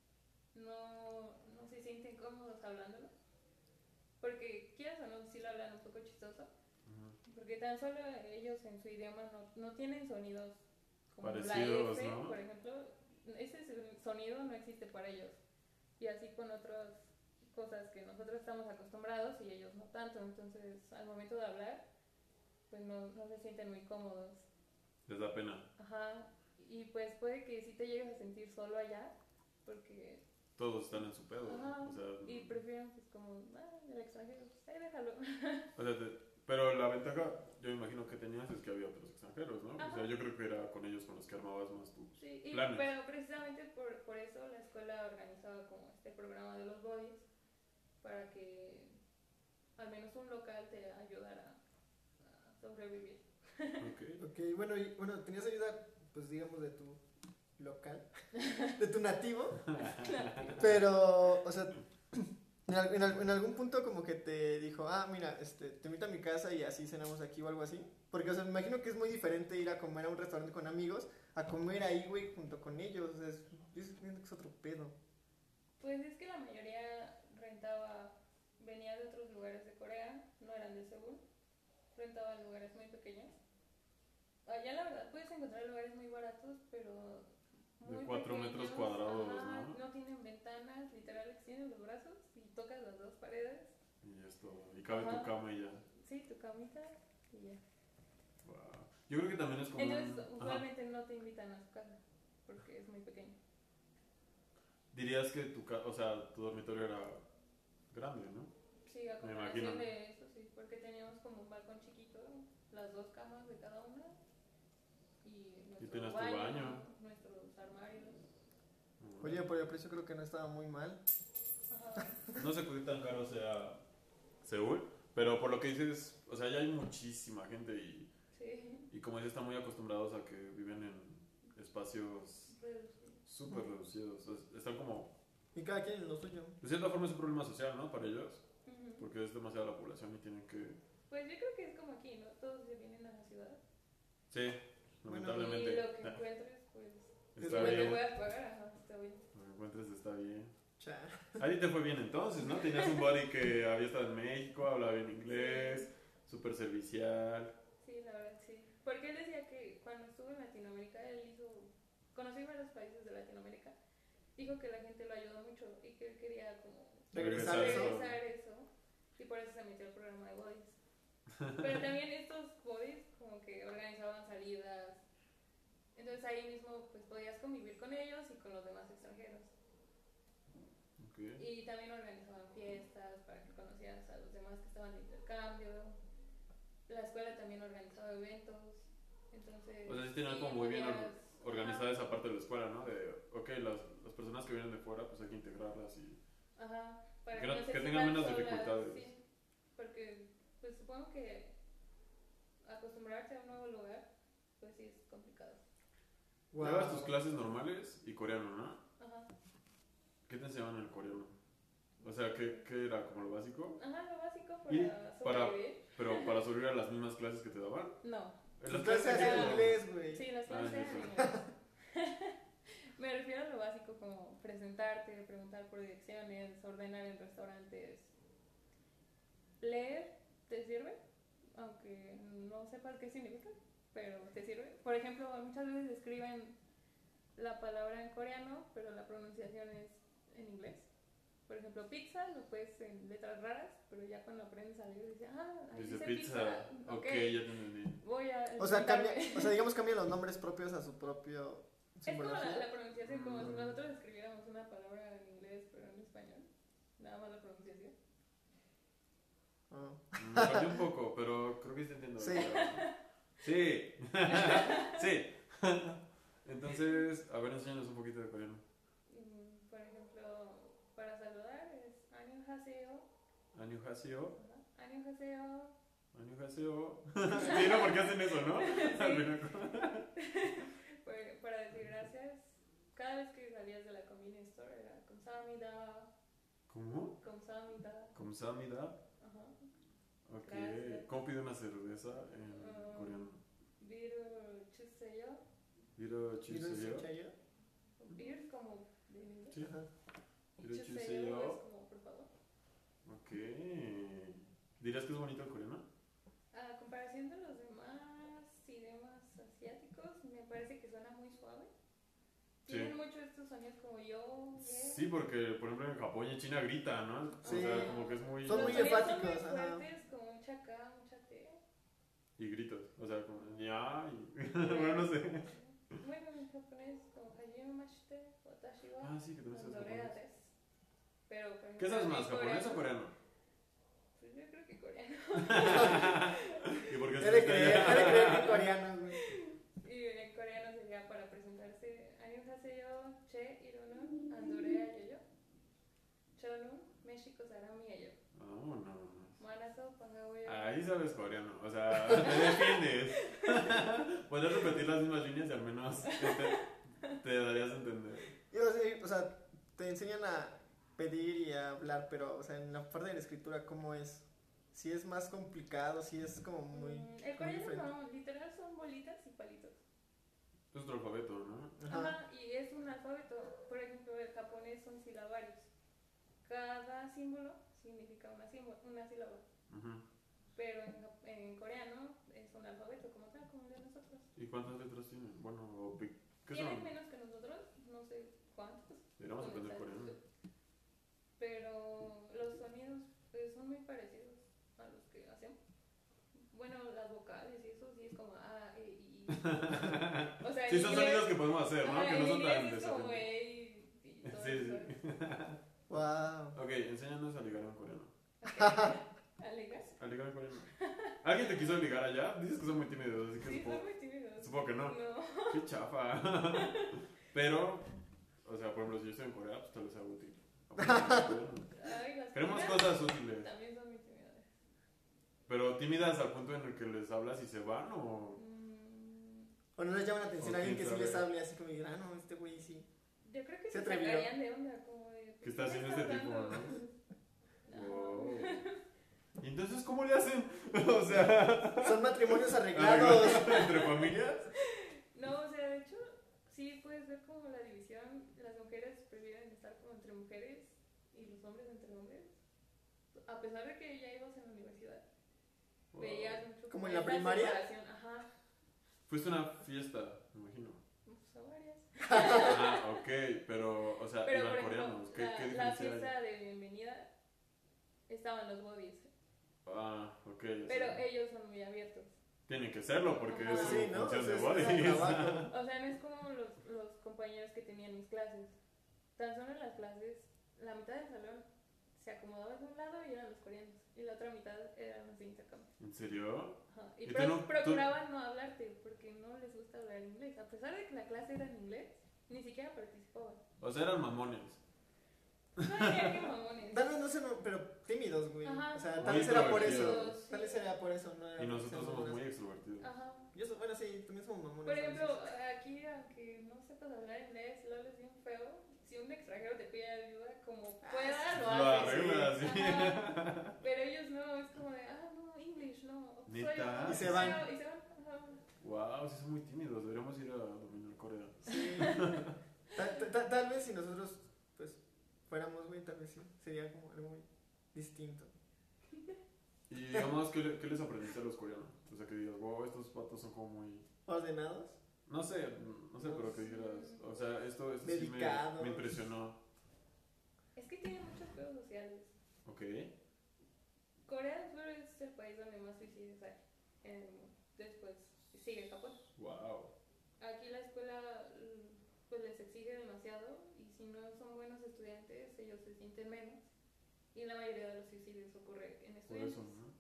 no se sienten cómodos hablándolo. Porque quieras o no, sí lo hablan un poco chistoso. Porque tan solo ellos en su idioma no tienen sonidos como parecidos, la F, ¿no? por ejemplo. Ese sonido no existe para ellos. Y así con otras cosas que nosotros estamos acostumbrados y ellos no tanto. Entonces, al momento de hablar, pues no se sienten muy cómodos. Les da pena. Ajá. Y pues puede que sí te llegues a sentir solo allá, porque... Todos están en su pedo. Ajá. O sea, y prefieren pues como, el extranjero, pues déjalo. O sea, pero la ventaja, yo imagino que tenías es que había otros extranjeros, ¿no? Ajá. O sea, yo creo que era con ellos con los que armabas más tus Sí, planes. pero precisamente por eso la escuela organizaba como este programa de los buddies, para que al menos un local te ayudara a sobrevivir. Ok, bueno, tenías ayuda, pues digamos, de tu local, de tu nativo, pero, o sea, en algún punto como que te dijo, mira, te invito a mi casa y así cenamos aquí o algo así, porque, o sea, me imagino que es muy diferente ir a comer a un restaurante con amigos a comer ahí, güey, junto con ellos, o sea, yo siento que es otro pedo. Pues es que la mayoría venía de otros lugares de Corea, no eran de Seúl, rentaban lugares muy pequeños. Allá la verdad puedes encontrar lugares muy baratos, pero muy de 4 pequeños, metros cuadrados, ajá, ¿no? No tienen ventanas, literal extienden los brazos y tocas las dos paredes. Y ya es todo. Y cabe tu cama y ya. Sí, tu camita y ya. Wow. Yo creo que también es como. Entonces, usualmente no te invitan a su casa porque es muy pequeño. Dirías que tu dormitorio era grande, ¿no? Sí, a comparación de eso, sí, porque teníamos como un balcón chiquito, las dos camas de cada una y nuestro baño, nuestros armarios. Oye, por el precio creo que no estaba muy mal. Ajá. No sé qué tan caro sea Seúl, pero por lo que dices, o sea, ya hay muchísima gente y sí. Y como dices, están muy acostumbrados a que viven en espacios súper reducidos. Están como... Y cada quien en lo suyo. De cierta forma es un problema social, ¿no? Para ellos. Porque es demasiada la población y tienen que... Pues yo creo que es como aquí, ¿no? Todos se vienen a la ciudad. Sí, lamentablemente. Y lo que encuentres, pues... Está lo bien. que puedas pagar, ajá, está bien. Lo que encuentres está bien. Cha. A ti te fue bien entonces, ¿no? Tenías un buddy que había estado en México, hablaba bien inglés, súper servicial. Sí, la verdad, sí. Porque él decía que cuando estuvo en Latinoamérica, conocí varios países de Latinoamérica, dijo que la gente lo ayudó mucho y que él quería como regresar eso. Y por eso se metió al programa de Bodies. Pero también estos Bodies como que organizaban salidas. Entonces ahí mismo pues podías convivir con ellos y con los demás extranjeros. Okay. Y también organizaban fiestas para que conocieras a los demás que estaban de intercambio. La escuela también organizaba eventos. Entonces, o sea, sí tenían como muy bien organizada esa parte de la escuela, ¿no? De, ok, las personas que vienen de fuera, pues hay que integrarlas y... Ajá, para que tengan menos solas, dificultades. Sí, porque pues supongo que acostumbrarse a un nuevo lugar, pues sí es complicado. Wow. Llevas tus clases normales y coreano, ¿no? Ajá. ¿Qué te enseñaban en el coreano? O sea, ¿qué era? ¿Como lo básico? Ajá, lo básico para sobrevivir. Pero para sobrevivir a las mismas clases que te daban. No. Las clases en inglés, güey. Sí, las clases en inglés. Me refiero a lo básico como presentarte, preguntar por direcciones, ordenar en restaurantes. Leer, ¿te sirve? Aunque no sepas qué significa, pero te sirve. Por ejemplo, muchas veces escriben la palabra en coreano, pero la pronunciación es en inglés. Por ejemplo, pizza lo puedes en letras raras, pero ya cuando aprendes a leer dices, ahí dice pizza. Ok, ya te entendí. Voy a... O sea, digamos cambian los nombres propios a su propio simbología. Es como la pronunciación, como si nosotros escribiéramos una palabra en inglés, pero en español. Nada más la pronunciación. Me falté un poco, pero creo que sí entiendo. Sí. Sí. Sí. Entonces, a ver, enséñanos un poquito de coreano. Por ejemplo, para saludar es 안녕하세요. 안녕하세요. 안녕하세요. 안녕하세요. Sí, no, porque hacen eso, ¿no? Para decir gracias, cada vez que salías de la convenience store era 감사합니다. ¿Cómo? 감사합니다. 감사합니다. Ajá. Ok. Gracias. ¿Cómo pide una cerveza en coreano? 비를 주세요. 비를 주세요. Bir es como de inglés. Sí. Ajá. 비를 주세요 주세요. es como por favor. Ok. ¿Dirías que es bonito el coreano? A comparación de los demás idiomas asiáticos, me parece que suena muy suave. Sí. Tienen mucho estos sonidos como yo, Sí, porque por ejemplo en Japón y en China grita, ¿no? Sí. O sea, como que es muy... Son muy los sonidos son enfáticos, muy ajá. fuertes, como mucha K, mucha T. Y gritos, o sea, como ya y... bueno, no sé. Bueno, en japonés como hajime mashite, watashi wa Ah, sí, que también sabes Andrea japonés. desu. Pero, por ejemplo, ¿Qué sabes más, en japonés o coreano? Pues yo creo que coreano. ¿Y por qué He de creer que coreano, güey. Y en coreano sería para presentarse 안녕하세요, 제 이름은 안도레아 예요. 저는 멕시코 사람이에요. Vámonos. 만나서 반가워요. Ahí sabes coreano, o sea, te defiendes. Puedes repetir las mismas líneas y al menos te darías a entender. O sea, te enseñan a pedir y a hablar, pero, o sea, en la parte de la escritura, ¿cómo es? Si es más complicado, si es como muy... El coreano no, literal son bolitas y palitos. Es otro alfabeto, ¿no? Ajá, y es un alfabeto. Por ejemplo, el japonés son silabarios. Cada símbolo significa una sílaba. Pero en coreano es un alfabeto como tal, como el de nosotros. ¿Y cuántas letras tienen? Bueno, ¿qué Tienen son? menos que nosotros, no sé cuántos. Deberíamos aprender coreano. Pero los sonidos pues, son muy parecidos a los que hacemos. Bueno, las vocales y eso sí es como A, E, I. O sea, sí, son sonidos que podemos hacer, ¿no? Que no son tan desafiantes. Como desafiantes. E y todo Sí, eso. Wow. Ok, enséñanos a ligar en coreano. ¿A ligar? A ligar en coreano. ¿Alguien te quiso ligar allá? Dices que son muy tímidos, así que Sí, supongo, son muy tímidos. supongo que no. No. Qué chafa. Pero, o sea, por ejemplo, si yo estoy en Corea, pues tal vez sea útil. Ay, las Queremos coreanas cosas útiles. también son muy tímidas. Pero tímidas al punto en el que les hablas y se van o... O no les llama la atención a alguien que sí les hable así como, no, este güey sí. Yo creo que se sacarían de onda, como de... ¿Qué está haciendo este tipo, no? Wow. ¿Y entonces cómo le hacen? O sea... Son matrimonios arreglados. ¿Entre familias? No, o sea, de hecho, sí puedes ver como la división. Las mujeres prefieren estar como entre mujeres y los hombres entre hombres. A pesar de que ya ibas en la universidad. Wow. Veías mucho como en la primaria. Ajá. Fuiste a una fiesta, me imagino. Pues a varias. Ok, pero, o sea, pero, iban coreanos. ¿Qué diferencia la fiesta de bienvenida estaban los bodies. Ok. Pero ellos son muy abiertos. Tienen que serlo porque es su ¿no? función de bodies. O sea, no es como los compañeros que tenían mis clases. Tan solo en las clases, la mitad del salón se acomodaba de un lado y eran los coreanos. Y la otra mitad eran los de intercambio. ¿En serio? Ajá. Y procuraban no hablarte porque no les gusta hablar inglés. A pesar de que la clase era en inglés, ni siquiera participaban. O sea, eran mamones. No diría que mamones. Tal vez no sé, pero tímidos, güey. Ajá, o sea, muy tal vez era por eso. introvertidos. Tal vez era por eso. No Y nosotros somos muy extrovertidos. Ajá. Bueno, sí, también somos mamones. Por ejemplo, aquí, aunque no sepas hablar inglés, lo hables bien feo. Si un extranjero te pide ayuda, como puedas, lo arreglas, sí. Pero ellos no, es como de, no, English, no. ¿Neta? Y se van. Wow, sí son muy tímidos. Deberíamos ir a dominar Corea. Sí. Tal vez si nosotros, pues, fuéramos, güey, tal vez sí. Sería como algo muy distinto. Y digamos, ¿qué les aprendiste a los coreanos? O sea, que digas, wow, estos patos son como muy... ¿Ordenados? No sé, pero que dijeras, o sea, esto sí me impresionó. Es que tiene muchos juegos sociales. Ok. Corea del Sur es el país donde más suicidios hay en el mundo. Después sigue Japón. Wow. Aquí la escuela pues les exige demasiado y si no son buenos estudiantes ellos se sienten menos y la mayoría de los suicidios ocurre en estudiantes. Por eso, ¿no?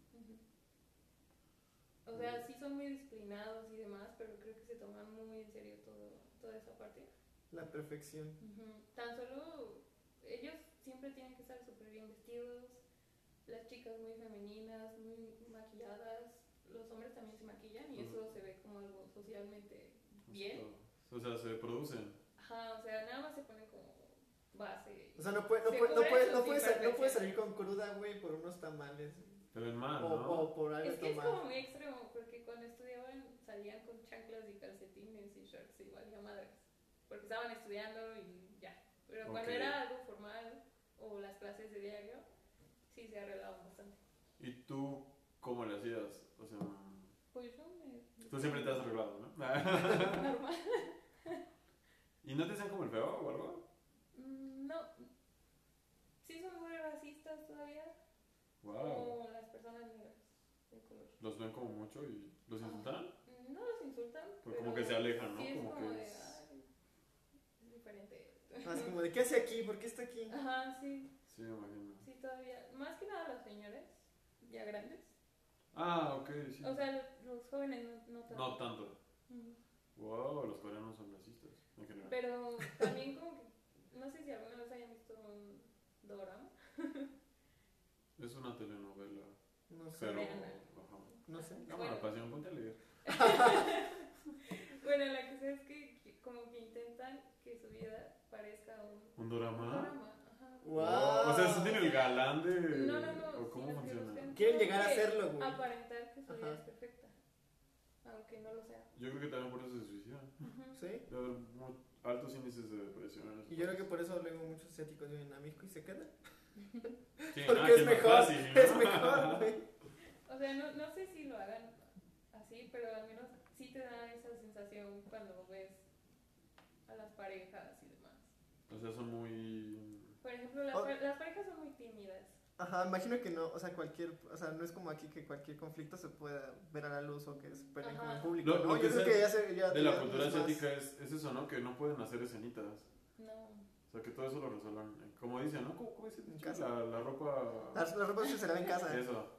O sea, sí son muy disciplinados y demás, pero creo que se toman muy en serio toda esa parte. La perfección. Tan solo ellos siempre tienen que estar súper bien vestidos, las chicas muy femeninas, muy maquilladas, los hombres también se maquillan y eso se ve como algo socialmente bien. O sea, se producen. Ajá, o sea, nada más se ponen como base. O sea, no puedes salir con cruda, güey, por unos tamales. Te ven mal, ¿no? O por algo. Es que es como muy extremo, porque cuando estudiaban salían con chanclas y calcetines y shorts y valía madres. Porque estaban estudiando y ya. Pero cuando era algo formal o las clases de diario, sí se arreglaban bastante. ¿Y tú cómo le hacías? O sea... Pues yo Tú siempre te has arreglado, ¿no? Normal. ¿Y no te hacían como el feo o algo? No. Sí son muy racistas todavía. Wow. Como las personas negras de color. ¿Los ven como mucho y los insultan? No los insultan. Pero como que se alejan, ¿no? Sí, como que de, es diferente. Así como de, ¿qué hace aquí? ¿Por qué está aquí? Ajá, sí. Sí, me imagino. Sí, todavía. Más que nada los señores, ya grandes. Ok, sí. O sea, los jóvenes no tanto. No tanto. Wow, los coreanos son racistas, en general. Pero también como que, no sé si alguna vez hayan visto un dorama. Es una telenovela. No sé. Pero, no sé. Cámara, pasión, ponte a leer. Bueno, la cosa es que como que intentan que su vida parezca un dorama. Un dorama, ajá. Wow. O sea, ¿eso tiene el galán de...? No. ¿O cómo funciona? Quieren llegar a hacerlo, güey. Aparentar que su vida es perfecta. Aunque no lo sea. Yo creo que también por eso se suicidan. ¿Sí? Debe haber altos índices de depresión. Y yo creo que por eso luego muchos asiáticos viven a México y se quedan. Sí, porque es mejor, fácil, ¿no? es mejor, güey. O sea, no sé si lo hagan así, pero al menos sí te da esa sensación cuando ves a las parejas y demás. O sea, son muy... Por ejemplo, las parejas son muy tímidas. Ajá, imagino que no, o sea, no es como aquí que cualquier conflicto se pueda ver a la luz o que se peleen como en público, lo ¿no? que Yo creo que de la cultura asiática es eso, ¿no? Que no pueden hacer escenitas. No. O sea, que todo eso lo resuelvan, como dicen, ¿no? ¿Cómo dice? En casa. La ropa... La ropa se lava en casa. Eso.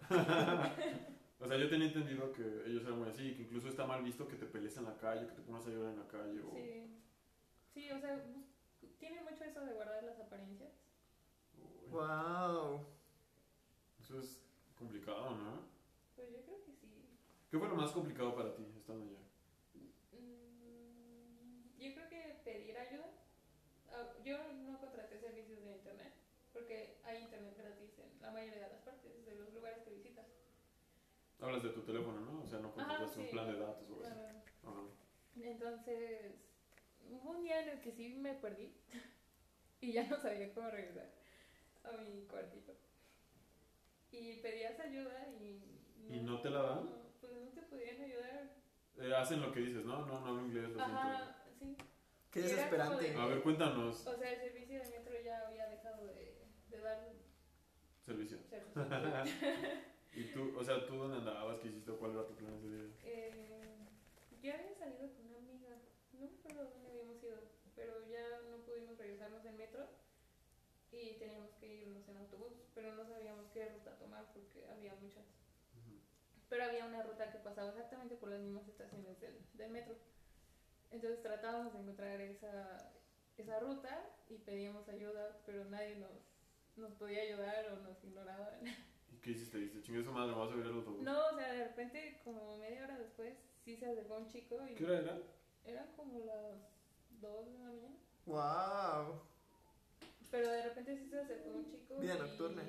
O sea, yo tenía entendido que ellos eran muy así, que incluso está mal visto que te pelees en la calle, que te pongas a llorar en la calle. O... Sí, o sea, tiene mucho eso de guardar las apariencias. Wow. Eso es complicado, ¿no? Pues yo creo que sí. ¿Qué fue lo más complicado para ti estando allá? ayuda. Yo no contraté servicios de internet, porque hay internet gratis en la mayoría de las partes, de los lugares que visitas. Hablas de tu teléfono, ¿no? O sea, no contratas un plan de datos o algo así. Entonces, hubo un día en el que sí me perdí y ya no sabía cómo regresar a mi cuartito. Y pedías ayuda ¿Y no te la dan? Pues no te podían ayudar. Hacen lo que dices, ¿no? No hablo inglés, lo siento. Sí. Qué desesperante. A ver, cuéntanos. O sea, el servicio de metro ya había dejado de dar servicio. ¿Y tú, o sea, tú dónde andabas? ¿Qué hiciste? ¿Cuál era tu plan ese día? Yo había salido con una amiga, no me acuerdo dónde habíamos ido, pero ya no pudimos regresarnos en metro y teníamos que irnos en autobús, pero no sabíamos qué ruta tomar porque había muchas. Pero había una ruta que pasaba exactamente por las mismas estaciones del metro. Entonces tratábamos de encontrar esa ruta y pedíamos ayuda, pero nadie nos podía ayudar o nos ignoraban. ¿Y qué hiciste? ¿Dijiste, chingue su madre, me vas a subir al autobús? No, o sea, de repente, como media hora después, sí se acercó un chico y... ¿Qué hora era? Eran como las 2 de la mañana. ¡Wow! Pero de repente sí se acercó un chico. Vida nocturna.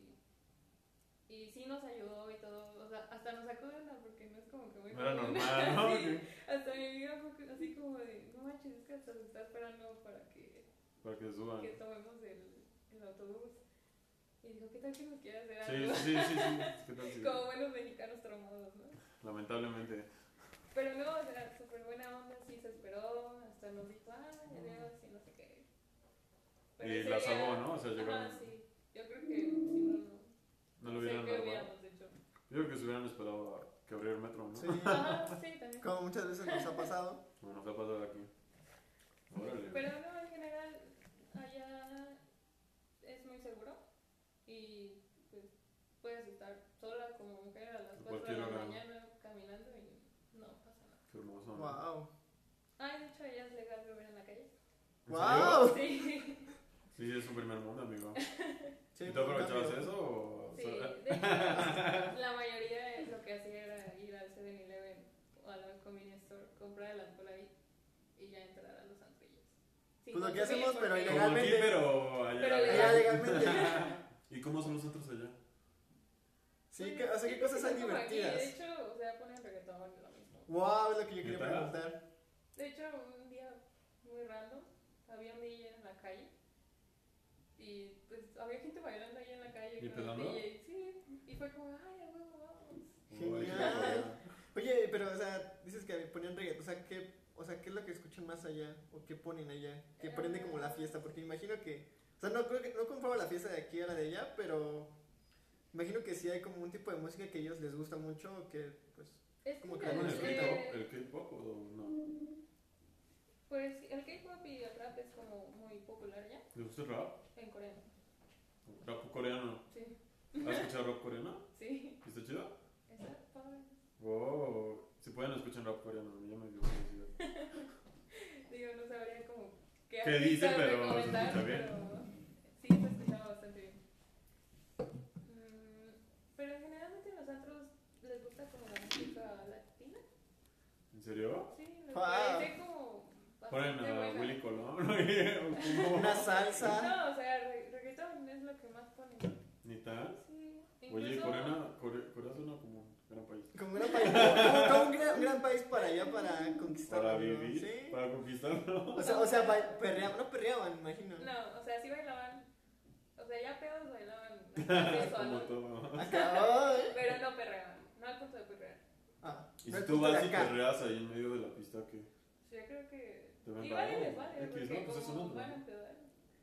Y sí nos ayudó y todo. O sea, hasta nos sacó de onda porque no es como que muy... No era normal, ¿no? Sí, hasta mi amiga fue así como de, no manches, es que hasta se está esperando para que suban. Que tomemos el autobús. Y dijo, ¿qué tal que nos quiere hacer algo? Sí. ¿Qué tal si... Como buenos mexicanos traumados, ¿no? Lamentablemente. Pero no, o sea, súper buena onda, sí se esperó, hasta nos dijo, adiós, y no sé qué. Pero y la salvó, ¿no? O sea, llegaron... sí. Yo creo que si no lo hubieran sé qué hubiéramos hecho. Yo creo que se hubieran esperado a que abriera el metro, ¿no? Sí. Sí, también. Como muchas veces nos ha pasado. Como nos ha pasado aquí. Órale. Pero no, en general, allá es muy seguro y pues puedes estar sola como mujer a las 4 de la mañana caminando y no pasa nada. Qué hermoso. Wow. De hecho, allá es legal beber en la calle. ¡Wow! Sí. Sí, es un primer mundo, amigo. Sí, ¿Y tú aprovechabas eso o...? Sí, de hecho, la mayoría lo que hacía era ir al 7-Eleven o a la convenience store, comprar el alcohol ahí y ya entrar a los antrillos. Pues lo que hacemos, pero ilegalmente. Como aquí, pero allá. Pero legalmente. ¿Y cómo son los otros allá? Sí, o sea, ¿qué cosas hay divertidas? De hecho, o sea, ponen reggaetón, lo mismo. Wow, es lo que yo quería preguntar. De hecho, un día muy random, había un DJ en la calle. Y pues había gente bailando ahí en la calle. ¿Y con el empezando? DJ. Sí, y fue como, ay, a huevo, vamos. Genial. Oye, pero, o sea, dices que ponían reggaetón, o sea, ¿qué es lo que escuchan más allá? ¿O qué ponen allá? Que prende como la fiesta, porque imagino que, o sea, no comparo la fiesta de aquí a la de allá, pero imagino que sí hay como un tipo de música que a ellos les gusta mucho, o que, pues, es como que ¿El K-pop o no? Pues el K-pop y el rap es como muy popular ya. ¿Le gusta el rap? En coreano. ¿Rap coreano? Sí. ¿Has escuchado rap coreano? Sí. ¿Está chido? Está padre. Wow. Si pueden escuchar rap coreano, ya me dio curiosidad. Digo, no sabría como qué dice, pero se escucha bien. Pero sí, se escuchaba bastante bien. Pero generalmente en los antros les gusta como la música latina. ¿En serio? Sí, les parece como ponen a buena. Willy Colón. Una salsa. No, o sea, reggaetón es lo que más ponen. ¿Neta? Sí. Oye, Corea suena como un gran país. Como un gran país, un gran país para allá, para conquistarlo. Para vivir, ¿no? ¿Sí? para conquistarlo. O sea, no perreaban, imagino. No, o sea, sí bailaban. O sea, ya pedos bailaban. Como todo. Acabó. Pero no perreaban. No al punto de perrear. Y si tú vas y perreas ahí en medio de la pista, ¿qué? Sí, yo creo que. Igual les vale, X, porque ¿no? Pues como eso no, van a pedar.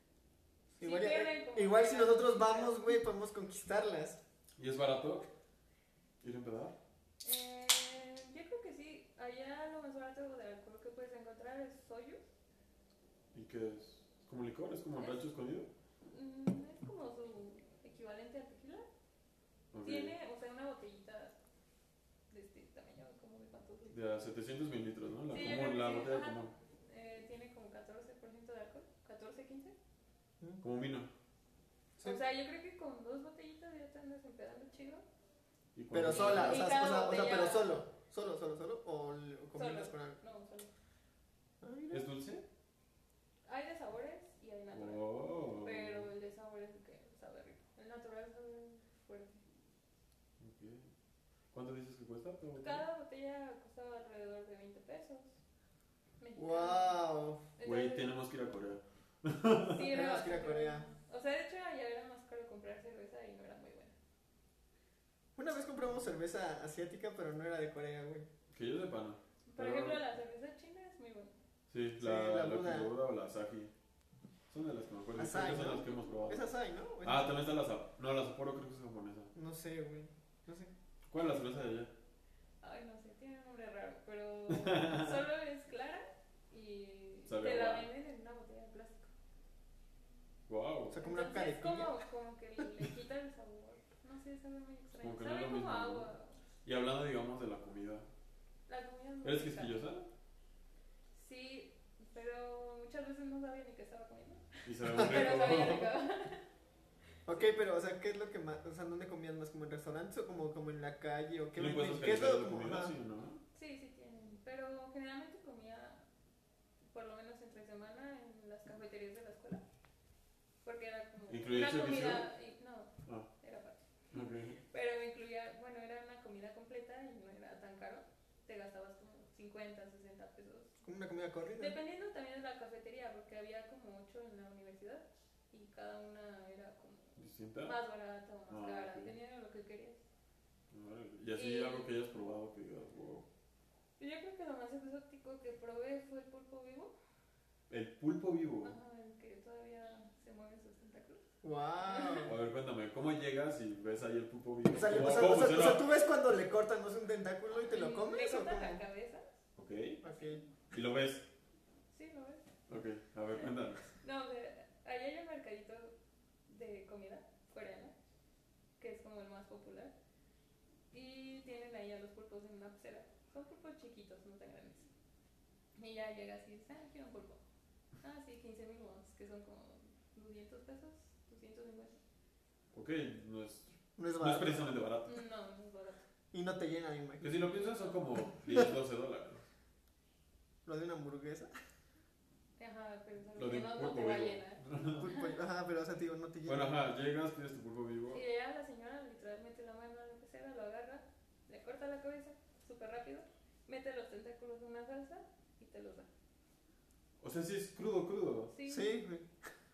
Igual si nosotros vamos, güey, podemos conquistarlas. ¿Y es barato ir a empedar? Yo creo que sí. Allá lo más barato de alcohol que puedes encontrar es soju. ¿Y qué es? ¿Es como licor? ¿Es como un rancho escondido? Es como su equivalente a tequila. Okay. Tiene, o sea, una botellita de este tamaño, como de cuántos litros. De a 700 mililitros, ¿no? La, sí, común, la botella común. Tiene como 14% de alcohol. 14, 15. Como vino. Sí. O sea, yo creo que con 2 botellitas ya te andas empedando chido. Pero sola, o sea, pero solo, o combinas con algo. No, solo. ¿Es dulce? hay de sabores y hay natural. Oh. Pero el de sabor es el que sabe rico. El natural sabe fuerte. Okay. ¿Cuánto dices que cuesta? Cada botella costaba alrededor de 20 pesos. ¡Wow! Güey, tenemos que ir a Corea. Sí, Tenemos que ir a Corea. O sea, de hecho, allá era más caro comprar cerveza y no era muy buena. Una vez compramos cerveza asiática, pero no era de Corea, güey. Que yo sepa, no. Por ejemplo, la cerveza china es muy buena. Sí, la Buda o la Asahi. Son de las que me acuerdo. Asahi, son ¿no? las que hemos probado. Es Asahi, ¿no? También está la Sapporo. No, la Sapporo creo que es japonesa. No sé, güey. No sé. ¿Cuál es la cerveza de allá? Ay, no sé, tiene un nombre raro, pero solo es clara y Sabe te la agua. venden en una botella de plástico. Wow. O sea, como una Entonces, caretilla. como que le quita el sabor. No sé, sabe muy extraño. Como que no Sabe es lo como mismo, ¿no? agua. Y hablando, digamos, de la comida. La comida es muy ¿Eres rica. quisquillosa? Sí, pero muchas veces no sabía ni qué estaba comiendo. Y sabe muy Pero sabía rico. rico. Ok, pero, o sea, ¿qué es lo que más? O sea, ¿dónde comías más? ¿Como en restaurantes o como en la calle? ¿O qué ¿Tienen puestos ¿Qué es calificados lo de como? comida? Ajá. Sí, ¿no? Sí tienen. Pero generalmente comía, por lo menos entre semana, en las cafeterías de la escuela. Porque era como ¿Incluía una servicio? comida. No, Ah. era aparte. Ok. Pero incluía, bueno, era una comida completa y no era tan caro. Te gastabas como 50, 60 pesos. Como una comida corrida. Dependiendo también de la cafetería, porque había como 8 en la universidad y cada una era como ¿Distinta? más barata o más cara, Ok. dependiendo de lo que querías. Órale. Y así Y- algo que hayas probado que digas, wow. Yo creo que lo más exótico que probé fue el pulpo vivo. El pulpo vivo. Ajá, el que todavía se mueven sus tentáculos. ¡Wow! A ver, cuéntame, ¿cómo llegas y ves ahí el pulpo vivo? O sea, ¿Cómo funciona? ¿tú ves cuando le cortan, no sé, un tentáculo y te lo Le comes o cortan cómo? la cabeza. Ok. Ok. ¿Y lo ves? Sí, lo ves. Ok. A ver, cuéntanos. No, allá hay un mercadito de comida coreana, que es como el más popular. Y tienen ahí a los pulpos en una pecera. Son pulpos chiquitos, no tan grandes. Y ya llegas y dices, quiero un pulpo. Sí, 15,000 wons, que son como 200 pesos, 250. Ok, no es No es No es barato. precisamente barato. No, no es barato. Y no te llena, me Que imagino. si lo piensas son como 10, 12 dólares. Lo de una hamburguesa. Ajá, pero es algo Lo que de no pulpo te va a vivo. llenar. Pues, ajá, pero o sea, tío, no te llena. Bueno, ajá, llegas, pides tu pulpo vivo. Y ya la señora literalmente la mano a la pecera, lo agarra, le corta la cabeza, súper rápido, mete los tentáculos en una salsa y te los da. O sea, sí es crudo. Sí. Sí, güey.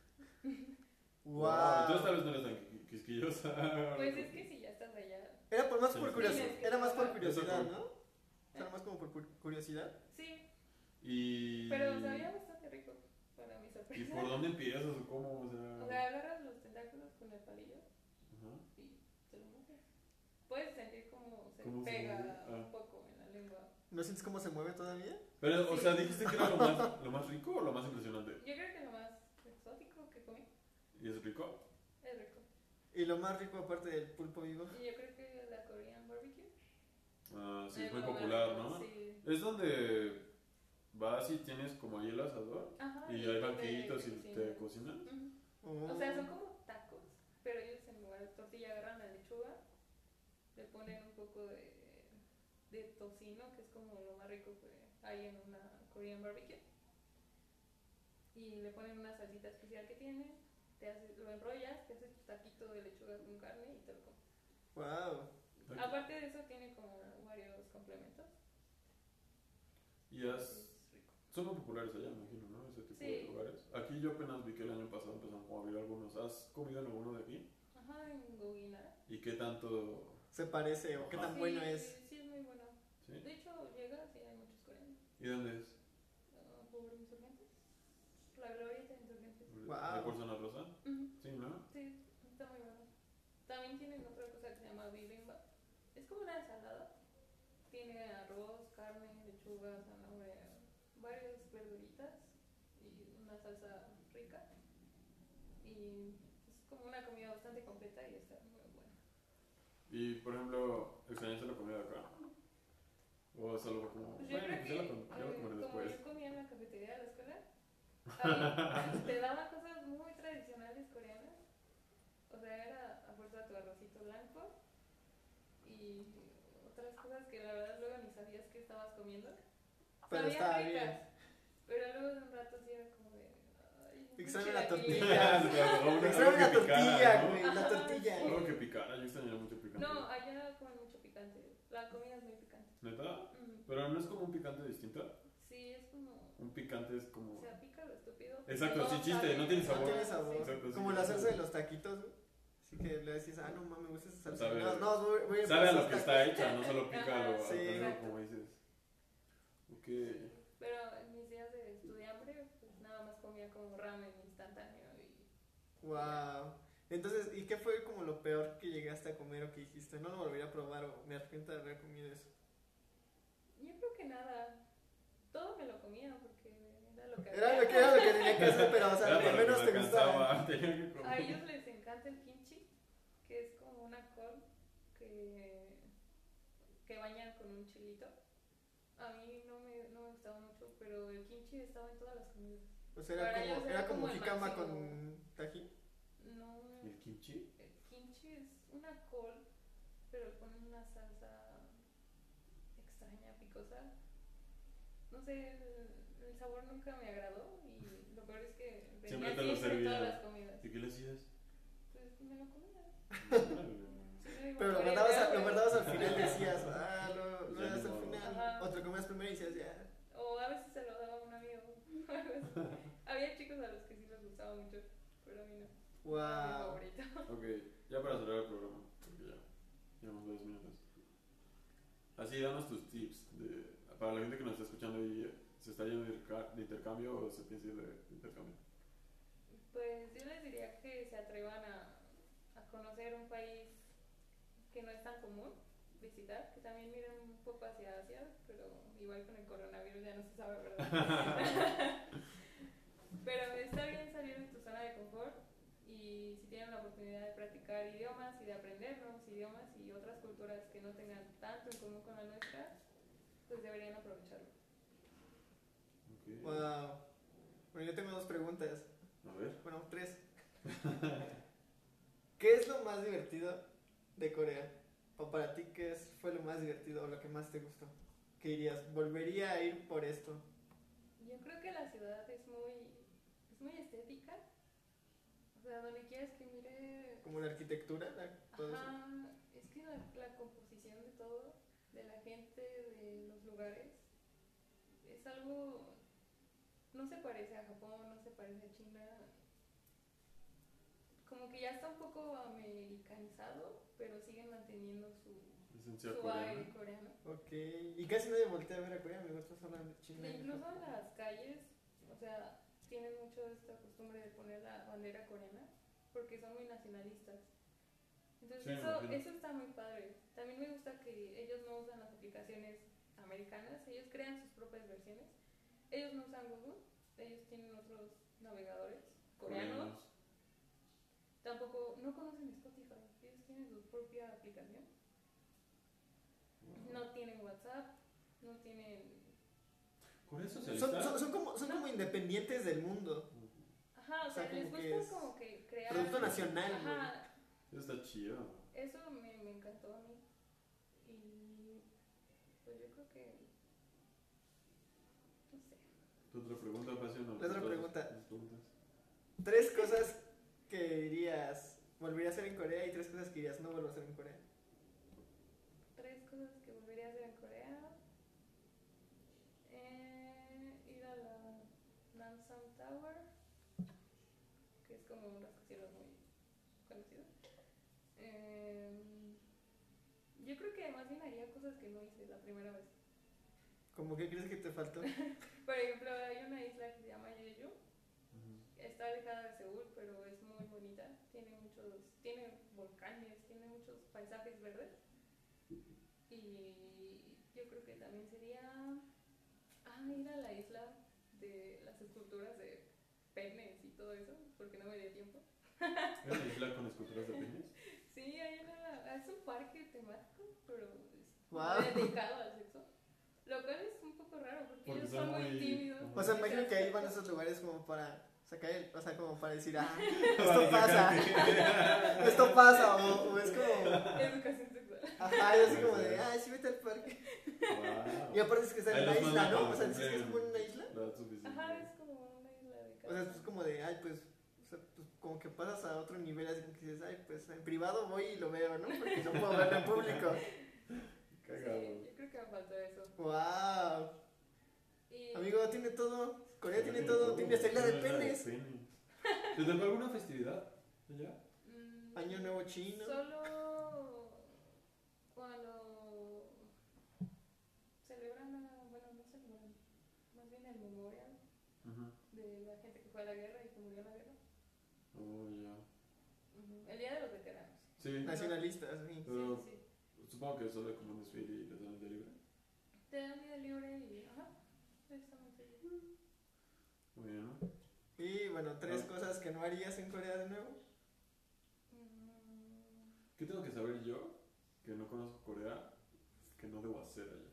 Entonces tal Wow. vez no eres tan quisquillosa. Pues es que si ya estás allá. Era por más Sí. por curiosidad. Tienes que Era más por probar. curiosidad, Eso ¿no? Era más como por curiosidad. Sí, Y... pero sabía bastante rico, para mi ¿Y sorpresa. por dónde empiezas o cómo? O sea, agarras los tentáculos con el palillo Ajá. y te lo mueves. Puedes sentir como se ¿Cómo se pega mueve? un poco en la lengua. ¿No sientes cómo se mueve todavía? Pero, o Sí. sea, ¿dijiste que era lo más rico o lo más impresionante? Yo creo que lo más exótico que comí ¿Y es rico? es rico. Y lo más rico aparte del pulpo vivo. Y yo creo que la Korean barbecue. Sí, es muy lo más popular, rico, ¿no? Sí. Es donde vas y tienes como ahí el asador Ajá, y hay te banquitos y cocinan. te cocinan. Ujú. Oh. O sea, son como tacos, pero ellos en lugar de tortilla agarran la lechuga, le ponen un poco de tocino, que es como lo más rico que hay en una Korean barbecue, y le ponen una salsita especial que tienen, lo enrollas, te haces tu taquito de lechuga con carne y te lo comes. Wow. Aparte de eso tiene como varios complementos. Y Es rico. son muy populares allá, me imagino, ¿no? Ese tipo de Sí. lugares. Aquí yo apenas vi que el año pasado empezaron como a abrir algunos. ¿Has comido en alguno de aquí? Ajá, en Goguinara. ¿Y qué tanto? ¿Se parece o qué tan Sí, bueno es? Sí, es muy bueno. ¿Sí? De hecho, llegas y hay muchos coreanos. ¿Y dónde es? Por Insurgentes. La glorieta de Insurgentes. Wow. ¿De por Zona Rosa? Ujú. Sí, ¿no? Sí, está muy bueno. También tienen otra cosa que se llama bibimbap. Es como una ensalada. Tiene arroz, carne, lechuga, zanahoria, varias verduritas y una salsa rica. Y es como una comida bastante completa y está muy buena. Y, por ejemplo, ¿extrañaste la comida de acá? ¿O solo fue como, Pues yo creo pues que ya la comeré como después? yo comía en la cafetería de la escuela, ahí te daban cosas muy tradicionales coreanas. O sea, era a fuerza tu arrocito blanco y otras cosas que la verdad luego ni sabías que estabas comiendo. Pero Sabían estaba ricas, bien. pero luego de un rato sí era como de, Extraño la tortilla. Extraño la tortilla, güey. La tortilla. Algo que picara, yo extrañaría mucho picante. No, allá comen mucho picante. La comida es muy picante. ¿Neta? Pero no es como un picante distinto. Sí, es como. Un picante es como. O sea, pica lo estúpido. Exacto, no sí, chiste, no tiene sabor. No tiene sabor. Exacto, como sí, la sí, salsa sí. de los taquitos, güey. Así que le decís, no mames, me gusta esa salsa. Sabe, No, voy a sabe a lo esos que tacos. está hecha, no solo pica a lo Sí, algo, como dices. Ok. Pero en mis días de estudiambre, pues nada más comía como ramen instantáneo y. Wow. Entonces, ¿y qué fue como lo peor que llegaste a comer o que dijiste? No lo volvería a probar o me arrepiento de haber comido eso. Yo creo que nada. Todo me lo comía porque era lo que Era lo que tenía que hacer, pero o sea, Era lo que para menos que te me gustaba. alcanzaba, tenía que comer. A ellos les encanta el kimchi, que es como una col que bañan con un chilito. A mí no me gustaba mucho, pero el kimchi estaba en todas las comidas. O sea, era como el jicama máximo. con tajín. No, ¿Y el kimchi? el kimchi es una col, pero con una salsa extraña, picosa. No sé, el sabor nunca me agradó y lo peor es que Siempre venía te lo siempre en todas servían. las comidas. ¿Y qué le hacías? Pues me lo comía. Pero lo guardabas al final y decías, lo Ya das ni al modo. final. Ajá. O te lo comías primero y decías, ya. O a veces se lo daba a un amigo. Había chicos a los que sí les gustaba mucho, pero a mí no. Wow. Era mi favorito. Ok, ya para cerrar el programa, porque ya llevamos 2 minutos. Así, danos tus tips para la gente que nos está escuchando y se está yendo de intercambio o se piensa ir de intercambio. Pues yo les diría que se atrevan a conocer un país que no es tan común visitar, que también miren un poco hacia Asia, pero igual con el coronavirus ya no se sabe, ¿verdad? Pero está bien salir de tu zona de confort y si tienen la oportunidad de practicar idiomas y de aprender nuevos idiomas y otras culturas que no tengan tanto en común con la nuestra, pues deberían aprovecharlo. Okay. Wow. Bueno, yo tengo 2 preguntas. A ver. Bueno, 3. ¿Qué es lo más divertido de Corea? O para ti, ¿qué fue lo más divertido o lo que más te gustó? ¿Qué dirías? ¿Volvería a ir por esto? Yo creo que la ciudad es muy estética. O sea, donde quieras que mire. Como la arquitectura, todo eso. Ajá, es que la composición de todo, de la gente, de los lugares, es algo. No se parece a Japón, no se parece a China. Como que ya está un poco americanizado, pero siguen manteniendo Esencia su coreana. aire coreano. Ok. Y casi nadie voltea a ver a Corea, me estás hablando de China. Incluso en las calles, o sea, tienen mucho esta costumbre de poner la bandera coreana porque son muy nacionalistas. Entonces Sí, imagino. eso está muy padre. También me gusta que ellos no usan las aplicaciones americanas, ellos crean sus propias versiones. Ellos no usan Google, ellos tienen otros navegadores coreanos. Tampoco, no conocen Spotify, ellos tienen su propia aplicación. No tienen WhatsApp, no tienen. ¿Corea socialista? Son como independientes del mundo. Ajá, o sea, les como que gusta es como que crear. producto nacional, Ajá, Eso está chido. eso me encantó a mí. Y pues yo creo que. No sé. ¿Tu otra pregunta, Pasión? La otra pregunta. Las preguntas. 3 cosas que dirías, volvería a hacer en Corea y 3 cosas que dirías, no vuelvo a hacer en Corea. 3 cosas que volvería a hacer en Corea. Ir a la Namsan Tower, que es como un rascacielos muy conocido. Yo creo que más bien haría cosas que no hice la primera vez. ¿Cómo que crees que te faltó? Por ejemplo, hay una isla que se llama Jeju. Está alejada de Seúl, pero es muy bonita. Tiene volcanes, tiene muchos paisajes verdes. Y yo creo que también sería ir a la isla de las esculturas de penes y todo eso, porque no me dio tiempo. ¿Es una isla con esculturas de penes? Sí, es un parque temático, pero Wow. es dedicado al sexo. Lo cual es un poco raro, porque ellos son muy tímidos. O sea, imagino que ahí van a esos lugares como para sacar o sea, como para decir, esto pasa. Esto pasa, o es como. Educación sexual. Ajá, y así como de, sí, vete al parque. Wow. Y aparte es que está en Ahí una los isla, mandan ¿no? cuando O sea, dices que es cumplen como en una isla. la edad suficiente. Ajá, es como una isla dedicada. O sea, es como de, ay, pues, o sea, pues como que pasas a otro nivel, así como que dices, ay, pues en privado voy y lo veo, ¿no? Porque no puedo verlo en público. Cagado. Sí, yo creo que me faltó eso. ¡Wow! Y... Amigo, tiene todo. Corea tiene todo. Tiene hasta isla de penes. ¿Te tocó alguna festividad allá? Año Nuevo Chino. Solo cuando celebran, bueno, no celebran, más bien el memorial de la gente que fue a la guerra y que murió en la guerra. Oh, ya. El Día de los Veteranos. Sí. Nacionalistas, sí. Pero supongo que solo como un desfile y les dan el día libre. Te dan día libre y, ajá, exactamente. Bueno. Y bueno, 3 cosas que no harías en Corea de nuevo. ¿Qué tengo que saber yo, que no conozco Corea, que no debo hacer allá?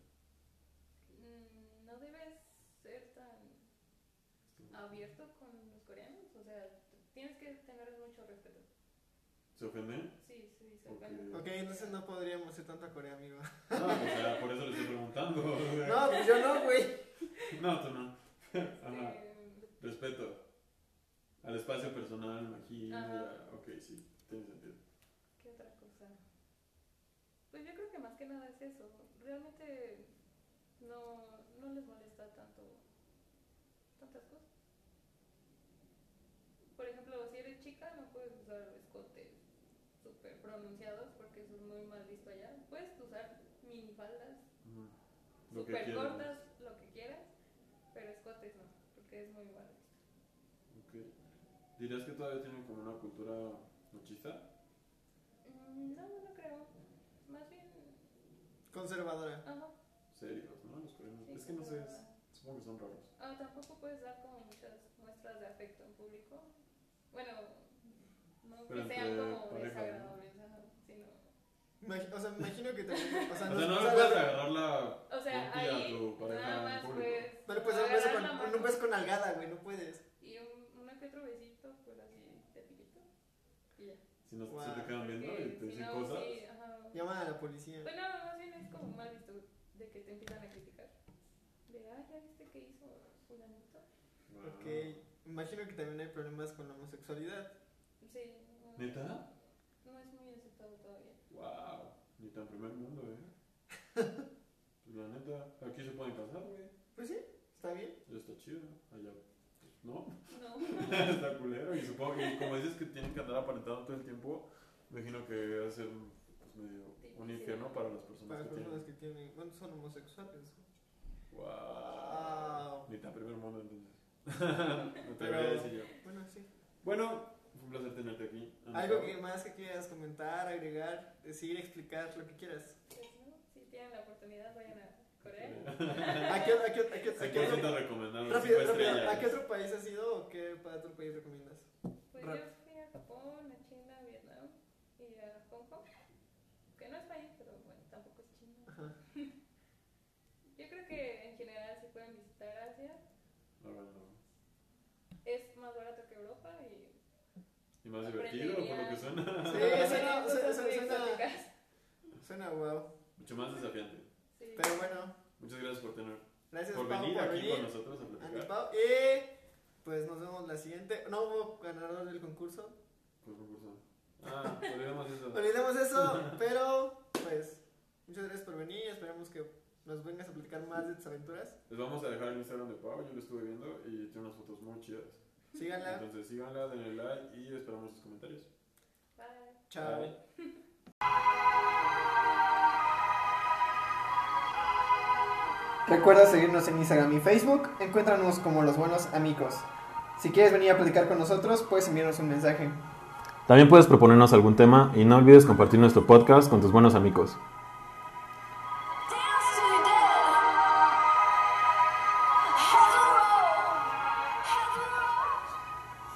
No debes ser tan abierto con los coreanos, o sea, tienes que tener mucho respeto. ¿Se ofenden? Sí, se ofenden. Ok, entonces no podríamos ir tanto a Corea, amigo. No, o sea, por eso le estoy preguntando. No, pues yo no, güey. No, tú no. Ajá. Respeto. Al espacio personal, imagino. Ok, sí, tiene sentido. ¿Qué otra cosa? Pues yo creo que más que nada es eso. Realmente no les molesta tantas cosas. Por ejemplo, si eres chica no puedes usar escotes súper pronunciados porque eso es muy mal visto allá. Puedes usar minifaldas súper cortas, lo que quieras, pero escotes no, porque es muy mal visto. Ok. ¿Dirías que todavía tienen como una cultura machista? No creo. Más bien... Conservadora. Ajá. Serios, ¿no? Los coreanos. Sí, es que no sé, supongo que son raros. Tampoco puedes dar como muchas muestras de afecto en público. Bueno, no pero que sean como pareja, desagradables, ¿no? Sino... O sea, me imagino que también. O sea, no le puedes agarrar la. O sea, ahí a tu pareja nada más en público. pues. No le puedes dar un beso con algada, güey, no puedes. Y uno que otro besito, pues así, de piquito. Y ya. Si no se te quedan viendo y te dicen cosas. Sí, ajá. Llaman a la policía. Bueno, más bien es como mal visto de que te empiezan a criticar. De, ya viste que hizo fulanito. Wow. Ok, imagino que también hay problemas con la homosexualidad. Sí. ¿Neta? No es muy aceptado todavía. Wow, ni tan primer mundo, Pues la neta, aquí se pueden casar, güey. Pues sí, está bien. Ya está chido, allá, pues, ¿no? No. Está culero, y supongo que como dices que tienen que andar aparentando todo el tiempo, me imagino que va a ser pues, medio un infierno para las personas Para las que personas tienen. que tienen, bueno, son homosexuales. Wow. Ni tan primer mundo entonces. No te voy a decir yo. Bueno, sí. Bueno, fue un placer tenerte aquí. ¿Algo más que quieras comentar, agregar, decir, explicar, lo que quieras? Pues no, si tienen la oportunidad, vayan a Corea. ¿A qué otro, recomendado. rápido, ¿a qué otro país has ido o qué otro país recomiendas? Pues yo fui a Japón, a China, a Vietnam y a Hong Kong. Que no es país, pero bueno, tampoco es China. Ajá. Yo creo que en general si pueden visitar Asia. Bueno. Es más barato que Europa y más divertido, por lo que suena. Sí, suena wow. Mucho más desafiante. Sí. Pero bueno. Muchas gracias por Gracias, por Pau, venir por aquí venir. con nosotros a platicar. Pau. Y pues nos vemos la siguiente. No hubo ganador del concurso. ¿Cuál concurso? Olvidemos eso. Olvidemos eso, pero pues muchas gracias por venir. Esperamos que nos vengas a platicar más de tus aventuras. Les vamos a dejar el Instagram de Pau, yo lo estuve viendo y tiene unas fotos muy chidas. Síganla. Entonces síganla, denle like y esperamos sus comentarios. Bye. Chao. Bye. Recuerda seguirnos en Instagram y Facebook. Encuéntranos como Los Buenos Amigos. Si quieres venir a platicar con nosotros, puedes enviarnos un mensaje. También puedes proponernos algún tema y no olvides compartir nuestro podcast con tus buenos amigos.